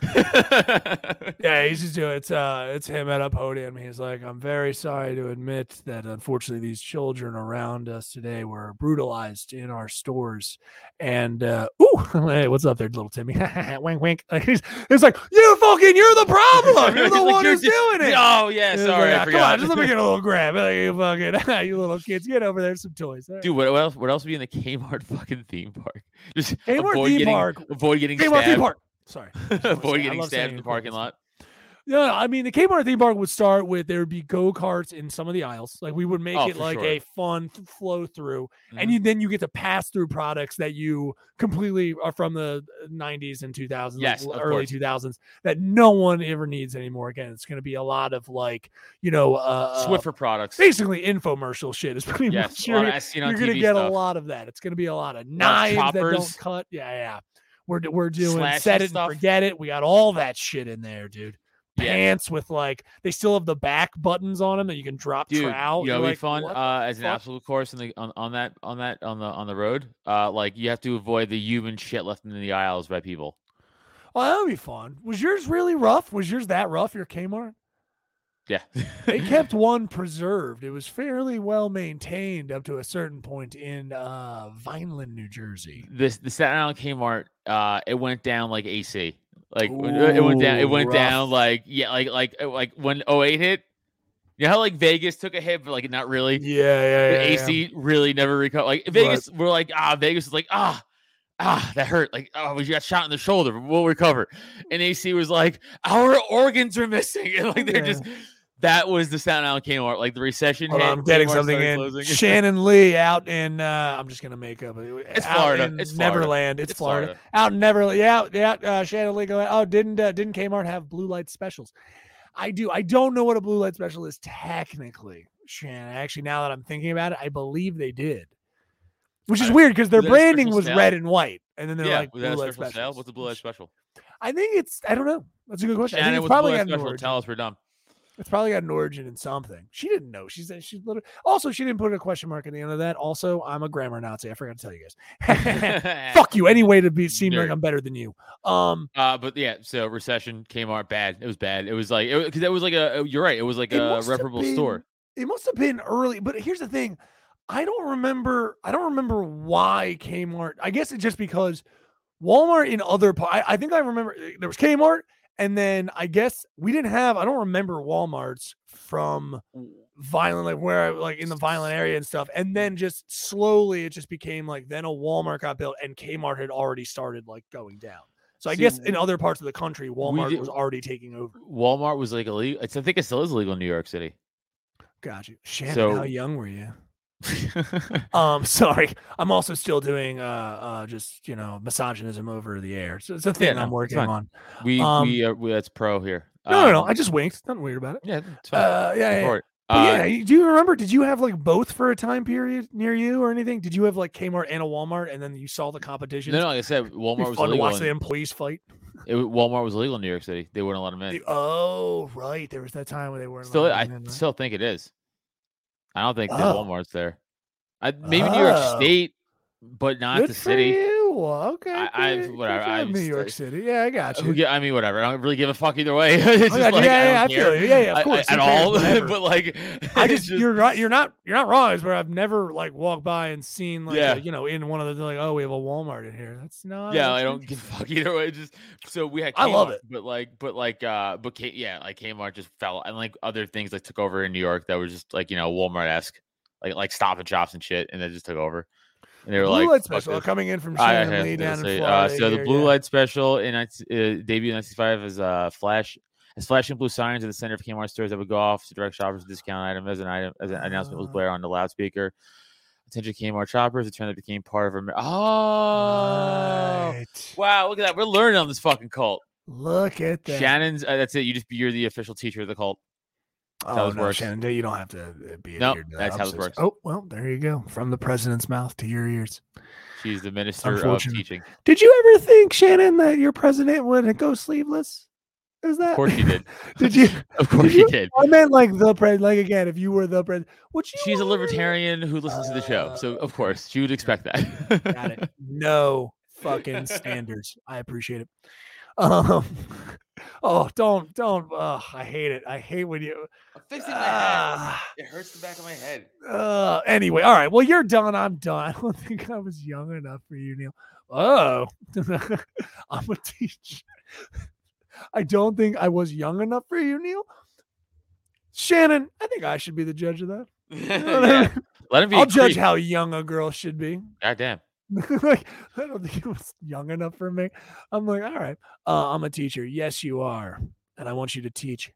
Yeah, he's just doing it's uh it's him at a podium. He's like, I'm very sorry to admit that unfortunately these children around us today were brutalized in our stores. And uh ooh, hey, what's up there, little Timmy? wink wink. Like he's it's like, you fucking you're the problem. You're the He's like, one "You're who's di- doing it. Oh yeah, He's sorry, like, I "Ah, come forgot." on, just let me get a little grab. Like, you fucking you little kids, get over there, some toys. All right. Dude, what else? What else would be in the Kmart fucking theme park? Just Kmart avoid theme getting, park. avoid getting Kmart theme stabbed. park. Sorry. avoid I getting love saying stabbed in the it parking quickly. lot. Yeah, I mean the Kmart theme park would start with there would be go karts in some of the aisles. Like we would make Oh, it for like sure. a fun th- flow through, and Mhm. you then you get to pass through products that you completely are from the nineties and two thousands, Yes, like of early course. two thousands that no one ever needs anymore. Again, it's going to be a lot of like you know uh, Swiffer products. basically infomercial shit. Is pretty Yes, much a lot you're, of as seen on you're going to T V get stuff. a lot of that. It's going to be a lot of lot of knives that don't choppers. cut. Yeah, yeah. We're d- we're doing Slashing set it stuff. and forget it. We got all that shit in there, dude. Yeah. Pants with like they still have the back buttons on them that you can drop Dude, trout. you know, You're it'd be like, fun what the uh, as an fuck? absolute course in the on, on that on that on the on the road. Uh, like you have to avoid the human shit left in the aisles by people. Oh, that would be fun. Was yours really rough? Was yours that rough? Your Kmart? Yeah, They kept one preserved. It was fairly well maintained up to a certain point in uh, Vineland, New Jersey. this the Staten Island Kmart. Uh, it went down like A C. Like when- it went down. It Ooh, went rough. down like yeah, like like uh, like when oh eight hit. You know how like Vegas took a hit, but like not really. Yeah, yeah, The yeah. A C really never recovered. Like Vegas, we're like ah, Vegas is like ah, ah, that hurt. Like oh, we got shot in the shoulder, but we'll recover. And A C was like our organs are missing, and like they're Yeah. just. That was the Staten Island Kmart. Like the recession Hold hit. on, I'm getting Kmart something started in. closing. Shannon Lee out in. Uh, I'm just gonna make up. it. It's out Florida. in It's Florida. Neverland. It's, It's Florida. Florida. Out in Neverland. Yeah, yeah. Uh, Shannon Lee going. Oh, didn't uh, didn't Kmart have blue light specials? I do. I don't know what a blue light special is technically, Shannon. Actually, now that I'm thinking about it, I believe they did. Which is Uh, weird because their was that a branding special was sale? red and white, and then they're Yeah, like was that a blue light special sale? specials. What's the blue light special? I think it's. I don't know. That's a good question. I think Shannon, it's what's the probably blue light got an special? origin. Tell us we're dumb. It's probably got an origin in something. She didn't know. She said she's literally. Also, she didn't put a question mark at the end of that. Also, I'm a grammar Nazi. I forgot to tell you guys. Fuck you. Any way to be seem like Nerd. I'm better than you. Um, Uh, but yeah, so recession, Kmart, bad. It was bad. It was like because it, was like a. You're right. It was like It a must have reparable been- store. it must have been early. But here's the thing. I don't remember. I don't remember why Kmart. I guess it's just because Walmart in other. pa- I, I think I remember there was Kmart, and then I guess we didn't have. I don't remember Walmarts from violent, like where like in the violent area and stuff. And then just slowly it just became like then a Walmart got built and Kmart had already started like going down. So I See, guess in other parts of the country, Walmart did- was already taking over. Walmart was like illegal. It's, I think it still is illegal in New York City. Got you. Shannon, So- how young were you? Um, sorry. I'm also still doing uh uh just you know misogynism over the air. So it's a thing no, I'm it's working fine. on. we Um, we, uh, we that's pro here. No, no, no. Um, I just winked. Nothing weird about it. yeah, it's fine. Uh, yeah, Go yeah. for it. But Uh, yeah, you- do you remember? Did you have like both for a time period near you or anything? Did you have like Kmart and a Walmart, and then you saw the competition? no, no. Like I said, Walmart was fun to illegal. watch the In, employees fight. it, Walmart was illegal in New York City. They wouldn't let them in. The- oh, right. There was that time where they weren't. Still, letting I them in, right? still think it is. I don't think the Oh. Walmart's there. I, maybe New York Oh. State, but not Good the for city. you. Okay. I- I- good- good whatever, job, I'm New st- York City. Yeah, I got Who you. gi- I mean, whatever. I don't really give a fuck either way. It's I just got you. like, Yeah, I yeah, don't I care. feel you. Yeah, yeah, of I- course. I, at Who cares? all. Whatever. But like, I it's just, you're right. You're not you're not wrong. Is where I've never like walked by and seen like Yeah. a, you know in one of the like oh we have a Walmart in here. That's no. yeah, that's I don't give a fuck either way. Just so we had. I love Kmart, it. but like, but like, uh, but K, yeah, like Kmart just fell, and like other things like took over in New York that were just like you know Walmart esque, like like Stop and Shops and shit, and they just took over. And they were Blue like, light "Fuck special this." coming in from I Shannon have Lee to down in say, Florida. uh, so the here, blue yeah. light special in uh, debut in ninety-five is uh, flash. As flashing blue signs at the center of Kmart stores that would go off to direct shoppers to discount item as an item as an announcement was Ah. blared on the loudspeaker. Attention Kmart shoppers, it turned out became part of a oh Right. wow, look at that. We're learning on this fucking cult. Look at that. Shannon's uh, that's it. You just you're the official teacher of the cult. That's how Oh this no, works. Shannon, you don't have to uh, be. Nope, adhered to that. that's I'm how so this works. sorry. Oh well, there you go. From the president's mouth to your ears. She's the minister of Unfortunate. teaching. Did you ever think, Shannon, that your president would go sleeveless? Is that? Of course she did. Did you? Of course did she you- did. I meant like the president. Like again, if you were the president, would you? She's a wanna- libertarian who listens to the show, so of course she would expect that. Got it. No fucking standards. I appreciate it. Um. Oh, don't, don't. Oh, I hate it. I hate when you. I'm fixing Ah. It hurts the back of my head. Uh, anyway, all right. Well, you're done. I'm done. I don't think I was young enough for you, Neil. Oh, I'm a teacher. I don't think I was young enough for you, Neil. Shannon, I think I should be the judge of that. Yeah. Let him be. I'll a judge creep. how young a girl should be. God damn. Like, I don't think it was young enough for me. I'm like, all right, uh, I'm a teacher. Yes, you are, and I want you to teach.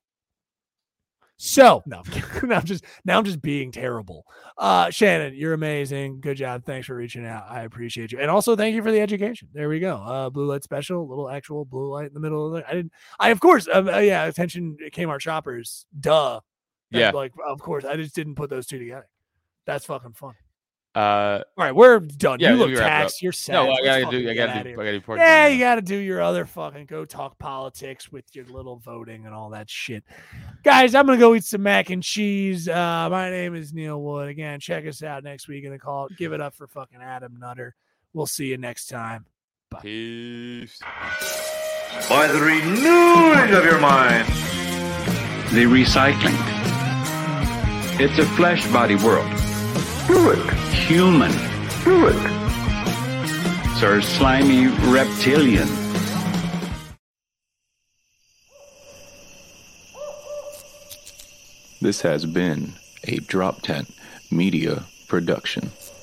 So no, I'm kidding. now I'm just now I'm just being terrible. Uh, Shannon, you're amazing. Good job. Thanks for reaching out. I appreciate you, and also thank you for the education. There we go. Uh, blue light special, little actual blue light in the middle of the. I didn't. I of course. Um, uh, yeah, attention Kmart shoppers. Duh. And, Yeah. Like of course. I just didn't put those two together. That's fucking fun. Uh, All right, we're done. Yeah, you look we wrap it up. taxed. You're sad. no, I Let's gotta fucking do. I get gotta outta do. here. I gotta do. part Yeah, two. you got to do your other fucking go talk politics with your little voting and all that shit. Guys, I'm going to go eat some mac and cheese. Uh, my name is Neil Wood. Again, check us out next week in the call. Give it up for fucking Adam Nutter. We'll see you next time. Peace. By the renewing of your mind. The recycling. It's a flesh body world. Do it. Human. Do it. Sir slimy reptilian. This has been a Drop Tent Media production.